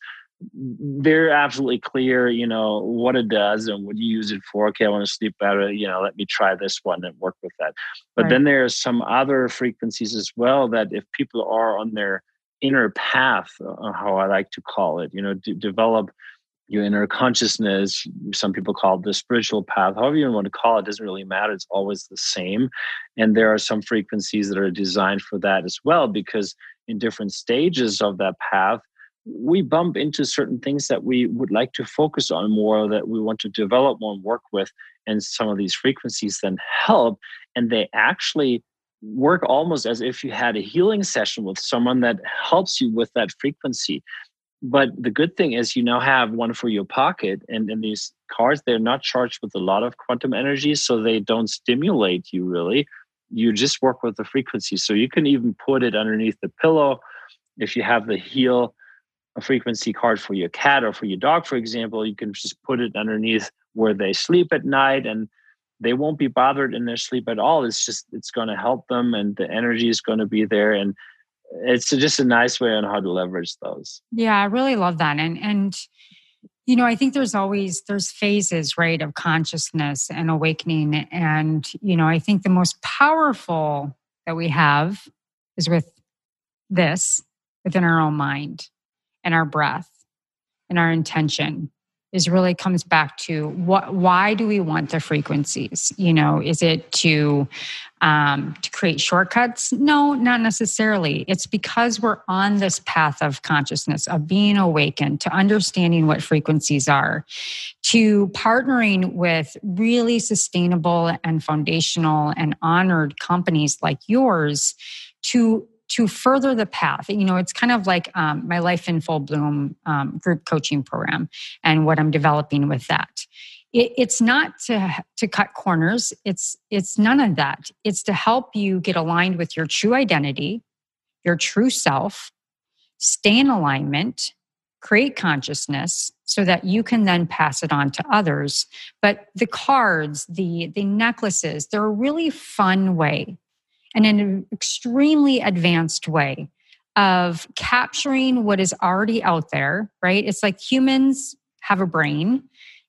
They're absolutely clear, you know, what it does and what you use it for. Okay, I want to sleep better. You know, let me try this one and work with that. But right. then there are some other frequencies as well that if people are on their inner path, uh, how I like to call it, you know, to develop your inner consciousness. Some people call it the spiritual path. However you want to call it, doesn't really matter. It's always the same. And there are some frequencies that are designed for that as well, because in different stages of that path, we bump into certain things that we would like to focus on more, that we want to develop more and work with. And some of these frequencies then help. And they actually work almost as if you had a healing session with someone that helps you with that frequency. But the good thing is you now have one for your pocket. And, and these cards, they're not charged with a lot of quantum energy, so they don't stimulate you really. You just work with the frequency. So you can even put it underneath the pillow. If you have the heal a frequency card for your cat or for your dog, for example, you can just put it underneath where they sleep at night, and they won't be bothered in their sleep at all. It's just, it's going to help them, and the energy is going to be there. And it's just a nice way on how to leverage those. Yeah, I really love that. And, and, you know, I think there's always, there's phases, right, of consciousness and awakening. And, you know, I think the most powerful that we have is with this within our own mind and our breath and our intention is really comes back to what, why do we want the frequencies? You know, is it to, um, to create shortcuts? No, not necessarily. It's because we're on this path of consciousness, of being awakened, to understanding what frequencies are, to partnering with really sustainable and foundational and honored companies like yours to to further the path. You know, it's kind of like um, my Life in Full Bloom um, group coaching program and what I'm developing with that. It, it's not to, to cut corners. It's, it's none of that. It's to help you get aligned with your true identity, your true self, stay in alignment, create consciousness so that you can then pass it on to others. But the cards, the, the necklaces, they're a really fun way and in an extremely advanced way of capturing what is already out there, right? It's like humans have a brain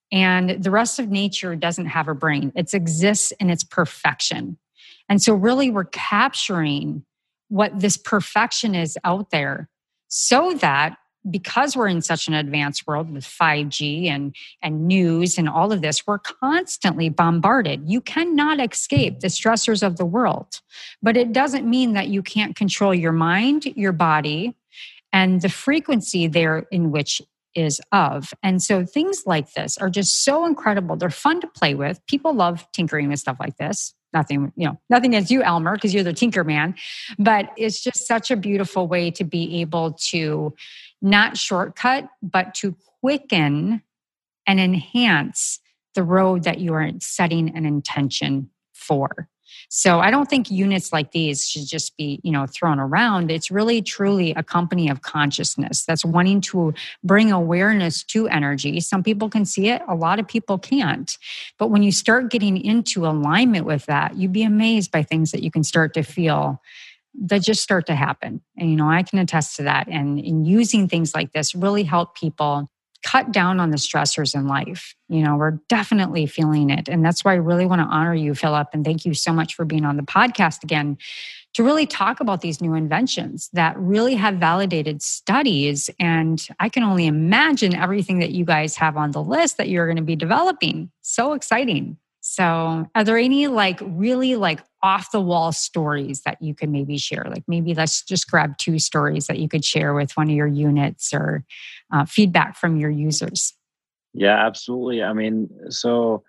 and the rest of nature doesn't have a brain. It exists in its perfection. And so really we're capturing what this perfection is out there so that because we're in such an advanced world with five G and, and news and all of this, we're constantly bombarded. You cannot escape the stressors of the world, but it doesn't mean that you can't control your mind, your body, and the frequency there in which is of. And so things like this are just so incredible. They're fun to play with. People love tinkering with stuff like this. Nothing, you know, nothing against you, Elmer, because you're the tinker man, but it's just such a beautiful way to be able to not shortcut, but to quicken and enhance the road that you are setting an intention for. So I don't think units like these should just be, you know, thrown around. It's really, truly a company of consciousness that's wanting to bring awareness to energy. Some people can see it. A lot of people can't. But when you start getting into alignment with that, you'd be amazed by things that you can start to feel that just start to happen. And, you know, I can attest to that. And in using things like this really help people cut down on the stressors in life. You know, we're definitely feeling it. And that's why I really want to honor you, Philip. And thank you so much for being on the podcast again to really talk about these new inventions that really have validated studies. And I can only imagine everything that you guys have on the list that you're going to be developing. So exciting. So are there any like really like off the wall stories that you could maybe share? Like maybe let's just grab two stories that you could share with one of your units or uh, feedback from your users. Yeah, absolutely. I mean, so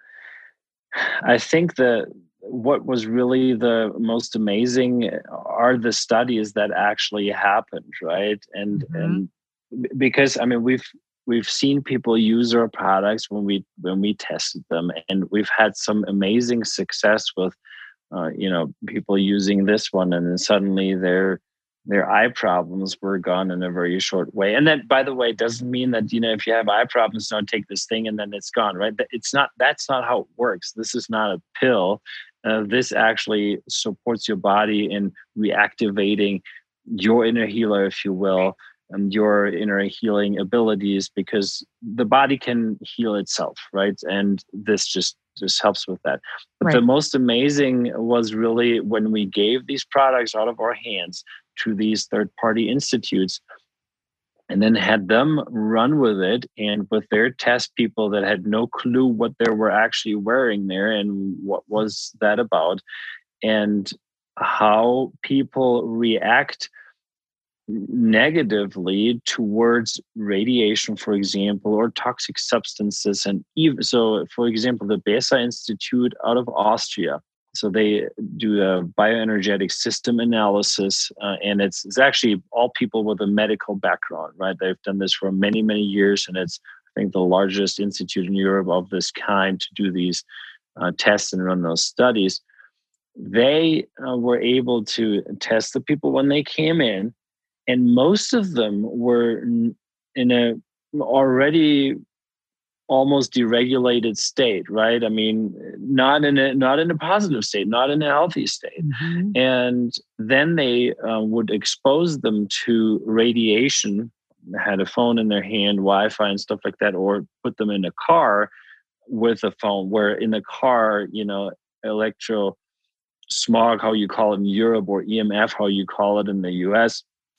I think that what was really the most amazing are the studies that actually happened, right? And mm-hmm. and because I mean we've We've seen people use our products when we when we tested them, and we've had some amazing success with, uh, you know, people using this one, and then suddenly their their eye problems were gone in a very short way. And that, by the way, doesn't mean that, you know, if you have eye problems, don't take this thing and then it's gone, right? It's not. That's not how it works. This is not a pill. Uh, this actually supports your body in reactivating your inner healer, if you will. And your inner healing abilities, because the body can heal itself, right? And this just just helps with that. But right. The most amazing was really when we gave these products out of our hands to these third-party institutes and then had them run with it, and with their test people that had no clue what they were actually wearing there and what was that about, and how people react negatively towards radiation, for example, or toxic substances. And even so, for example, the Besa Institute out of Austria. So they do a bioenergetic system analysis, uh, and it's it's actually all people with a medical background, right? They've done this for many, many years, and it's, I think, the largest institute in Europe of this kind to do these uh, tests and run those studies. They uh, were able to test the people when they came in, and most of them were in a already almost deregulated state, right? I mean, not in a not in a positive state, not in a healthy state. Mm-hmm. And then they uh, would expose them to radiation, had a phone in their hand, Wi-Fi and stuff like that, or put them in a car with a phone, where in the car, you know, electro smog, how you call it in Europe, or E M F, how you call it in the U S,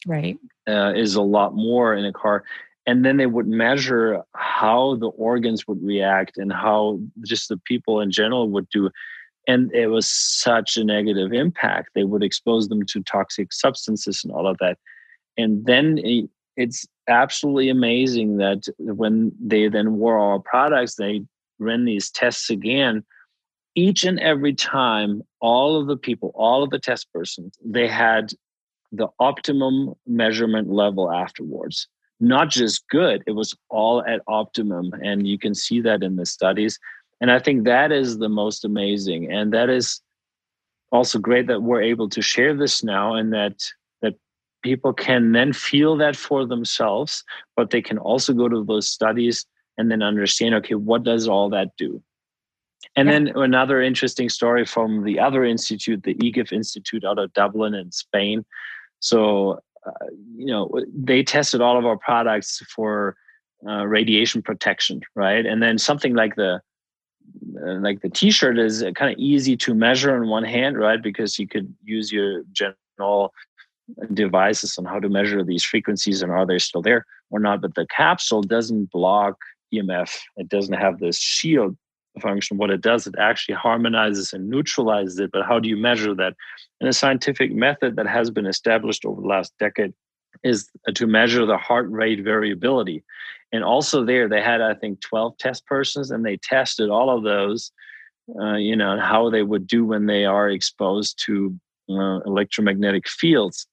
right, uh, is a lot more in a car. And then they would measure how the organs would react and how just the people in general would do. And it was such a negative impact. They would expose them to toxic substances and all of that. And then it's absolutely amazing that when they then wore our products, they ran these tests again. Each and every time, all of the people, all of the test persons, they had the optimum measurement level afterwards. Not just good, it was all at optimum. And you can see that in the studies. And I think that is the most amazing. And that is also great that we're able to share this now, and that that people can then feel that for themselves, but they can also go to those studies and then understand, okay, what does all that do? And yeah. Then another interesting story from the other institute, the E G I F Institute out of Dublin in Spain. So, uh, you know, they tested all of our products for uh, radiation protection, right? And then something like the uh, like the T-shirt is kind of easy to measure on one hand, right? Because you could use your general devices on how to measure these frequencies and are they still there or not. But the capsule doesn't block E M F. It doesn't have this shield function. What it does, it actually harmonizes and neutralizes it. But how do you measure that? And a scientific method that has been established over the last decade is to measure the heart rate variability. And also there, they had, I think, twelve test persons, and they tested all of those, uh, you know, how they would do when they are exposed to uh, electromagnetic fields.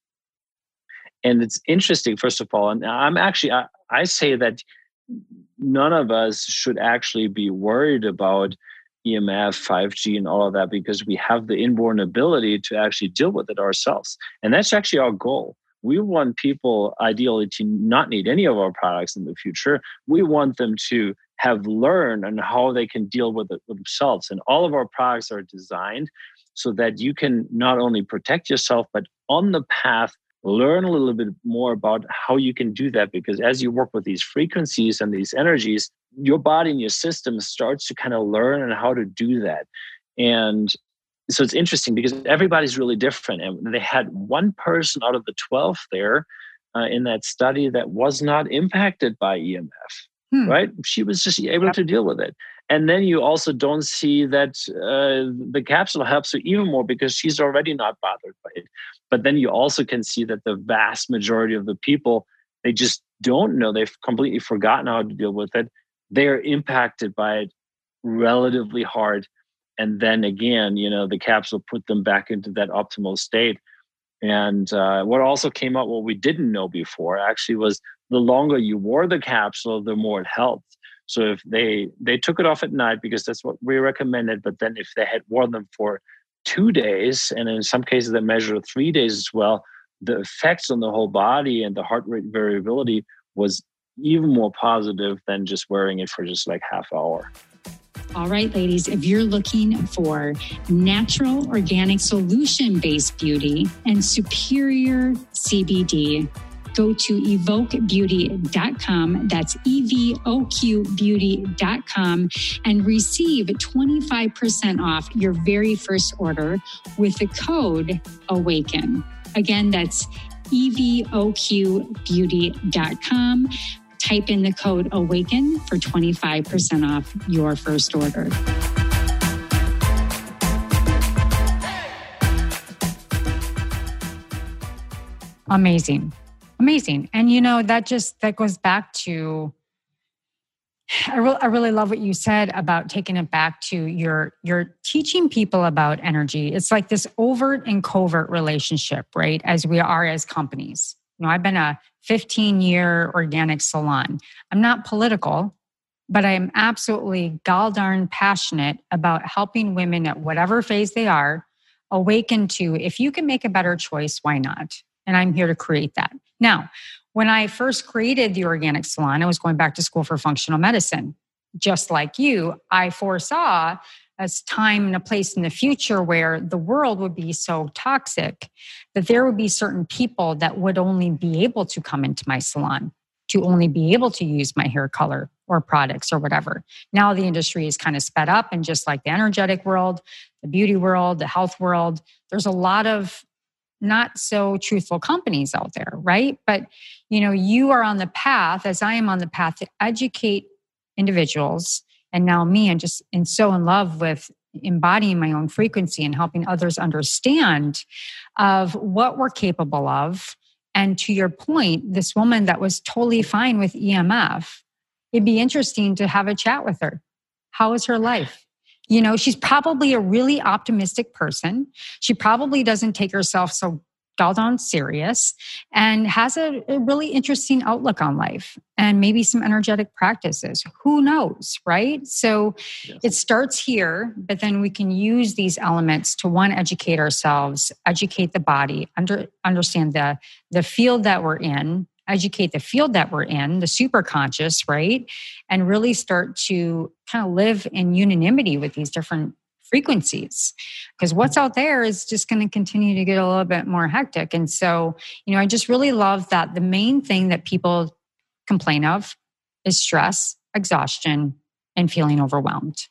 And it's interesting, first of all, and I'm actually, I, I say that none of us should actually be worried about E M F, five G, and all of that, because we have the inborn ability to actually deal with it ourselves. And that's actually our goal. We want people ideally to not need any of our products in the future. We want them to have learned on how they can deal with it themselves. And all of our products are designed so that you can not only protect yourself, but on the path, learn a little bit more about how you can do that. Because as you work with these frequencies and these energies, your body and your system starts to kind of learn on how to do that. And so it's interesting because everybody's really different. And they had one person out of the twelve there uh, in that study that was not impacted by E M F, hmm. right? She was just able yep. to deal with it. And then you also don't see that uh, the capsule helps her even more because she's already not bothered by it. But then you also can see that the vast majority of the people, they just don't know. They've completely forgotten how to deal with it. They're impacted by it relatively hard. And then again, you know, the capsule put them back into that optimal state. And uh, what also came out, what we didn't know before, actually was the longer you wore the capsule, the more it helped. So if they they took it off at night, because that's what we recommended, but then if they had worn them for two days, and in some cases they measured three days as well, the effects on the whole body and the heart rate variability was even more positive than just wearing it for just like half hour. All right, ladies, if you're looking for natural, organic, solution-based beauty and superior C B D, go to evoke beauty dot com. That's E V O Q beauty dot com and receive twenty-five percent off your very first order with the code AWAKEN. Again, that's E V O Q beauty dot com. Type in the code AWAKEN for twenty-five percent off your first order. Amazing. Amazing. And, you know, that just, that goes back to, I, re- I really love what you said about taking it back to your, you're teaching people about energy. It's like this overt and covert relationship, right? As we are as companies. You know, I've been a fifteen year organic salon. I'm not political, but I'm absolutely gall darn passionate about helping women at whatever phase they are awaken to, if you can make a better choice, why not? And I'm here to create that. Now, when I first created the organic salon, I was going back to school for functional medicine. Just like you, I foresaw a time and a place in the future where the world would be so toxic that there would be certain people that would only be able to come into my salon, to only be able to use my hair color or products or whatever. Now the industry is kind of sped up, and just like the energetic world, the beauty world, the health world, there's a lot of not so truthful companies out there, right? But, you know, you are on the path, as I am on the path, to educate individuals. And now me, I'm just in so in love with embodying my own frequency and helping others understand of what we're capable of. And to your point, this woman that was totally fine with E M F, it'd be interesting to have a chat with her. How is her life? You know, she's probably a really optimistic person. She probably doesn't take herself so doggone serious and has a, a really interesting outlook on life and maybe some energetic practices. Who knows, right? So yes. It starts here, but then we can use these elements to, one, educate ourselves, educate the body, under, understand the, the field that we're in, educate the field that we're in, the superconscious, right? And really start to kind of live in unanimity with these different frequencies. Because what's out there is just going to continue to get a little bit more hectic. And so, you know, I just really love that the main thing that people complain of is stress, exhaustion, and feeling overwhelmed.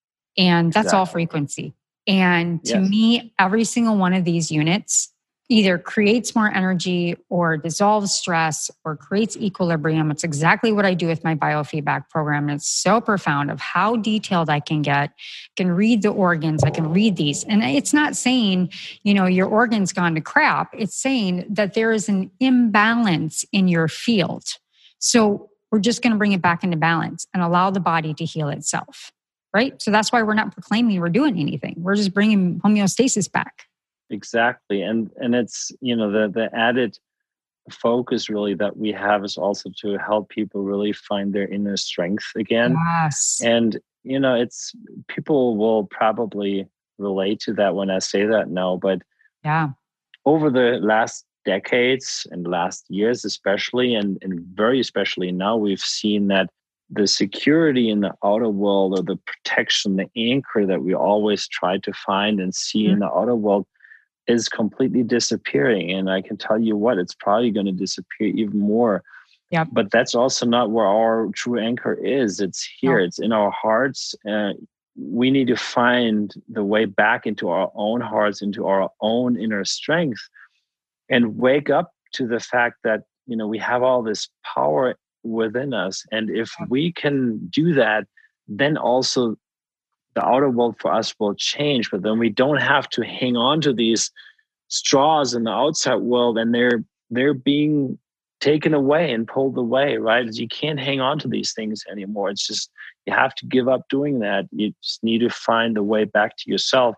And that's exactly. all frequency. And to yes. me, every single one of these units either creates more energy or dissolves stress or creates equilibrium. It's exactly what I do with my biofeedback program. And it's so profound of how detailed I can get. I can read the organs. I can read these. And it's not saying, you know, your organ's gone to crap. It's saying that there is an imbalance in your field. So we're just going to bring it back into balance and allow the body to heal itself, right? So that's why we're not proclaiming we're doing anything. We're just bringing homeostasis back. Exactly. And and it's, you know, the the added focus really that we have is also to help people really find their inner strength again. Yes. And, you know, it's people will probably relate to that when I say that now, but yeah, over the last decades and last years especially, and, and very especially now, we've seen that the security in the outer world, or the protection, the anchor that we always try to find and see mm-hmm. in the outer world, is completely disappearing. And I can tell you what, it's probably going to disappear even more. Yep. But that's also not where our true anchor is. It's here. No. It's in our hearts. Uh, we need to find the way back into our own hearts, into our own inner strength, and wake up to the fact that, you know, we have all this power within us. And if we can do that, then also the outer world for us will change, but then we don't have to hang on to these straws in the outside world, and they're they're being taken away and pulled away, right? You can't hang on to these things anymore. It's just, you have to give up doing that. You just need to find a way back to yourself.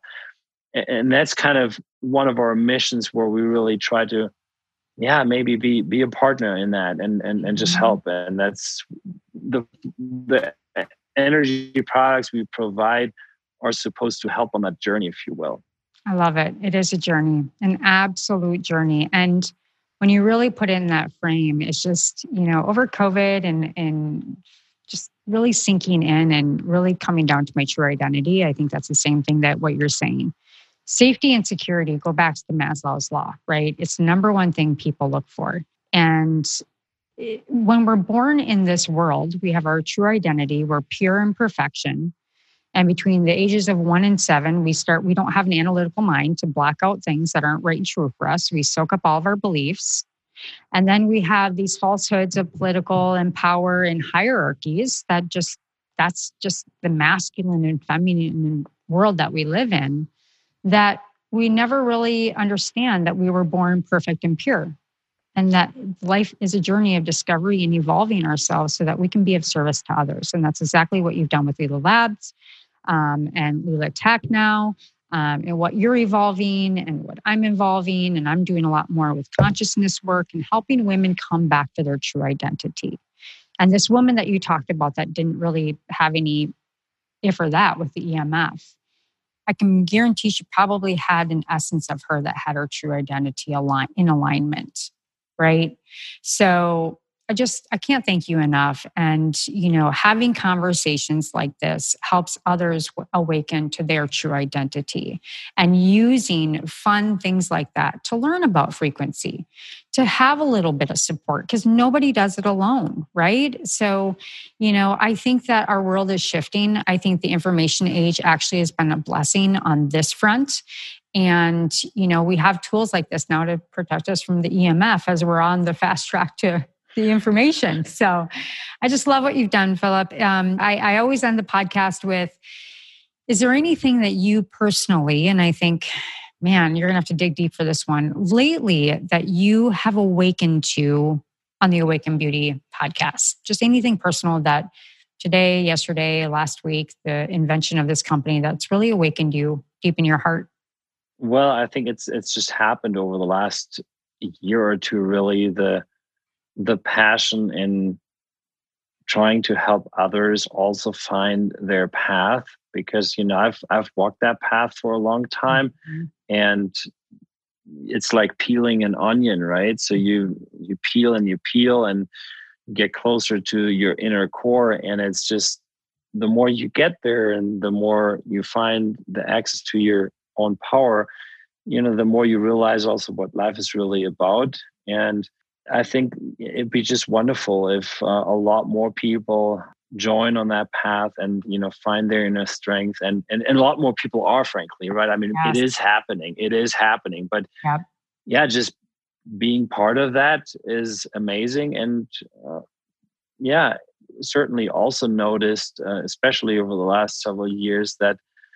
And that's kind of one of our missions, where we really try to, yeah, maybe be be a partner in that, and and, and just help. And that's the the energy products we provide are supposed to help on that journey, if you will. I love it. It is a journey, an absolute journey. And when you really put it in that frame, it's just, you know, over COVID and, and just really sinking in and really coming down to my true identity. I think that's the same thing that what you're saying. Safety and security, go back to the Maslow's law, right? It's the number one thing people look for. And when we're born in this world, we have our true identity. We're pure imperfection. And between the ages of one and seven, we start, we don't have an analytical mind to block out things that aren't right and true for us. We soak up all of our beliefs. And then we have these falsehoods of political and power and hierarchies that just, that's just the masculine and feminine world that we live in, that we never really understand that we were born perfect and pure. And that life is a journey of discovery and evolving ourselves so that we can be of service to others. And that's exactly what you've done with Lila Labs um, and Lila Tech now, um, and what you're evolving and what I'm evolving. And I'm doing a lot more with consciousness work and helping women come back to their true identity. And this woman that you talked about that didn't really have any if or that with the E M F, I can guarantee she probably had an essence of her that had her true identity align, in alignment. Right. So I just, I can't thank you enough. And, you know, having conversations like this helps others awaken to their true identity, and using fun things like that to learn about frequency, to have a little bit of support, because nobody does it alone, right? So, you know, I think that our world is shifting. I think the information age actually has been a blessing on this front. And, you know, we have tools like this now to protect us from the E M F as we're on the fast track to the information. So I just love what you've done, Philip. Um, I, I always end the podcast with, is there anything that you personally, and I think, man, you're going to have to dig deep for this one, lately that you have awakened to on the Awaken Beauty podcast? Just anything personal that today, yesterday, last week, the invention of this company that's really awakened you deep in your heart? Well, I think it's it's just happened over the last year or two, really, the the passion in trying to help others also find their path, because, you know, I've I've walked that path for a long time, mm-hmm. and it's like peeling an onion, right? So you you peel and you peel and get closer to your inner core, and it's just the more you get there and the more you find the access to your own power, you know, the more you realize also what life is really about. And I think it'd be just wonderful if uh, a lot more people join on that path and, you know, find their inner strength. And, and, and a lot more people are, frankly, right? I mean, yes. It is happening. It is happening. But yep. yeah, just being part of that is amazing. And uh, yeah, certainly also noticed, uh, especially over the last several years, that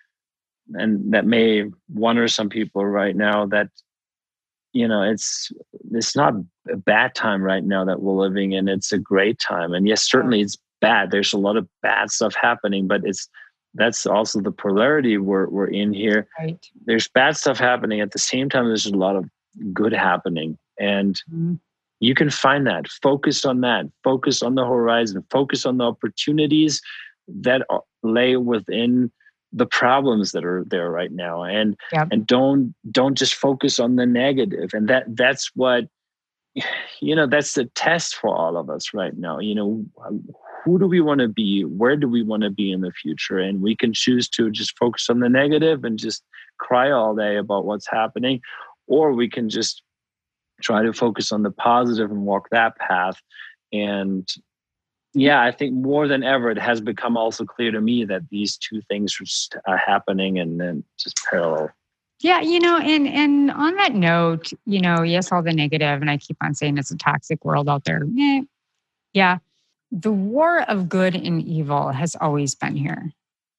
and that may wonder some people right now that, you know, it's it's not a bad time right now that we're living in. It's a great time. And yes, certainly it's bad. There's a lot of bad stuff happening, but it's that's also the polarity we're we're in here. Right. There's bad stuff happening. At the same time, there's a lot of good happening. And mm-hmm. you can find that. Focus on that. Focus on the horizon. Focus on the opportunities that are, lay within the problems that are there right now, and yep. and don't don't just focus on the negative. And that that's what, you know, that's the test for all of us right now. You know, who do we want to be? Where do we want to be in the future? And we can choose to just focus on the negative and just cry all day about what's happening, or we can just try to focus on the positive and walk that path. And yeah, I think more than ever, it has become also clear to me that these two things are, just, are happening and then just parallel. Yeah, you know, and and on that note, you know, yes, all the negative, and I keep on saying it's a toxic world out there. Eh, yeah, the war of good and evil has always been here.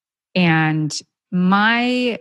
And my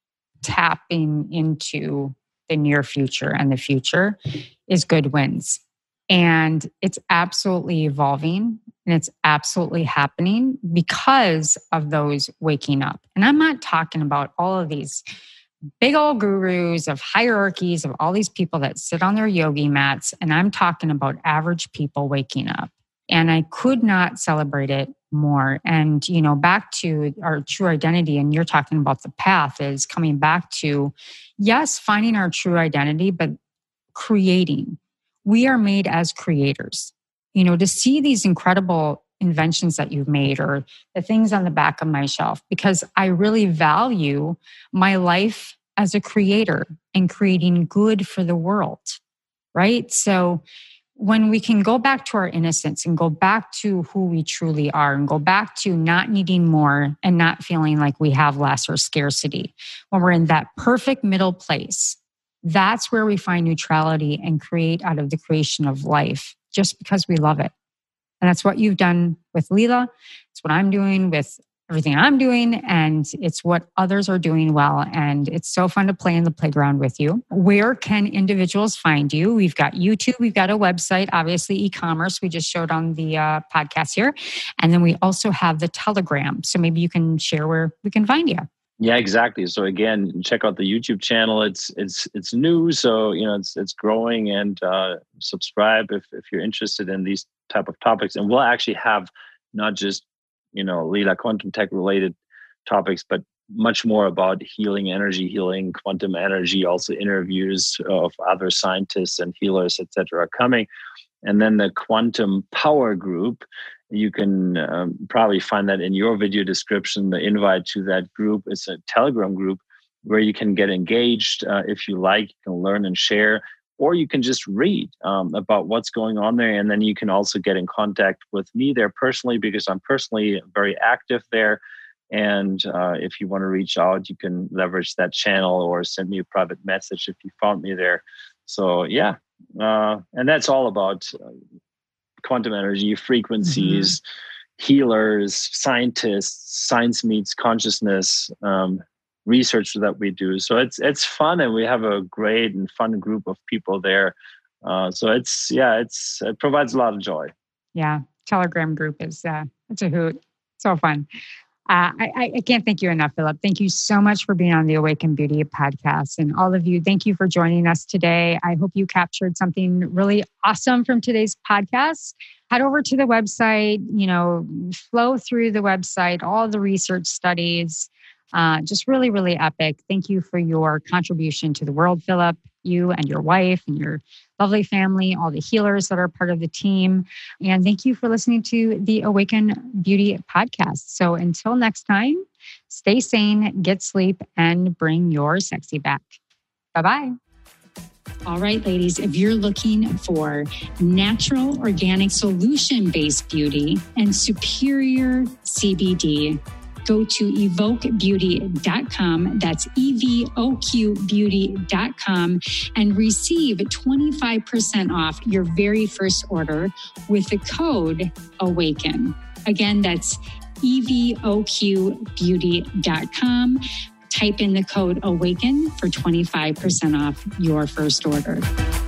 tapping into the near future and the future is good wins. And it's absolutely evolving, and it's absolutely happening because of those waking up. And I'm not talking about all of these big old gurus of hierarchies of all these people that sit on their yogi mats. And I'm talking about average people waking up. And I could not celebrate it more. And, you know, back to our true identity, and you're talking about the path, is coming back to, yes, finding our true identity, but creating. We are made as creators. You know, to see these incredible inventions that you've made, or the things on the back of my shelf, because I really value my life as a creator and creating good for the world, right? So when we can go back to our innocence and go back to who we truly are and go back to not needing more and not feeling like we have less or scarcity, when we're in that perfect middle place, that's where we find neutrality and create out of the creation of life just because we love it. And that's what you've done with Leela. It's what I'm doing with everything I'm doing. And it's what others are doing well. And it's so fun to play in the playground with you. Where can individuals find you? We've got YouTube. We've got a website, obviously e-commerce. We just showed on the uh, podcast here. And then we also have the Telegram. So maybe you can share where we can find you. Yeah, exactly. So again, check out the YouTube channel. It's it's it's new, so you know it's it's growing. And uh, subscribe if if you're interested in these type of topics. And we'll actually have not just you know Leela quantum tech related topics, but much more about healing, energy healing, quantum energy. Also, interviews of other scientists and healers, et cetera, are coming. And then the Quantum Power Group, you can um, probably find that in your video description. The invite to that group is a Telegram group where you can get engaged. Uh, if you like, you can learn and share, or you can just read um, about what's going on there. And then you can also get in contact with me there personally, because I'm personally very active there. And uh, if you want to reach out, you can leverage that channel or send me a private message if you found me there. So yeah, uh, and that's all about uh, quantum energy, frequencies, mm-hmm. healers, scientists, science meets consciousness, um, research that we do. So it's it's fun, and we have a great and fun group of people there. Uh, so it's yeah, it's it provides a lot of joy. Yeah, Telegram group is uh, it's a hoot. So fun. Uh, I, I can't thank you enough, Philip. Thank you so much for being on the Awaken Beauty podcast. And all of you, thank you for joining us today. I hope you captured something really awesome from today's podcast. Head over to the website, you know, flow through the website, all the research studies. Uh, just really, really epic. Thank you for your contribution to the world, Philip, you and your wife and your lovely family, all the healers that are part of the team. And thank you for listening to the Awaken Beauty podcast. So until next time, stay sane, get sleep, and bring your sexy back. Bye-bye. All right, ladies, if you're looking for natural, organic, solution-based beauty and superior C B D, go to evoke beauty dot com. That's E V O Q beauty dot com and receive twenty-five percent off your very first order with the code AWAKEN. Again, that's E V O Q beauty dot com. Type in the code AWAKEN for twenty-five percent off your first order.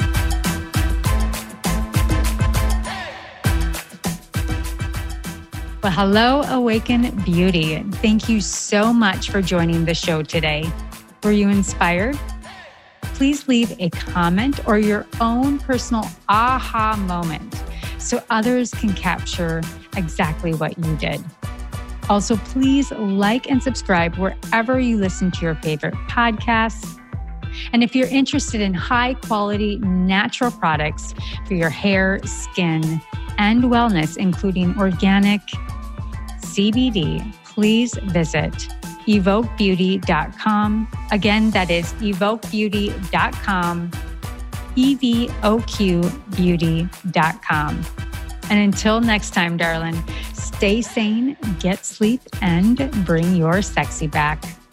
Well, hello, Awaken Beauty. Thank you so much for joining the show today. Were you inspired? Please leave a comment or your own personal aha moment so others can capture exactly what you did. Also, please like and subscribe wherever you listen to your favorite podcasts. And if you're interested in high quality natural products for your hair, skin, and wellness, including organic C B D, please visit evoke beauty dot com. Again, that is evoke beauty dot com, E V O Q beauty dot com. And until next time, darling, stay sane, get sleep, and bring your sexy back.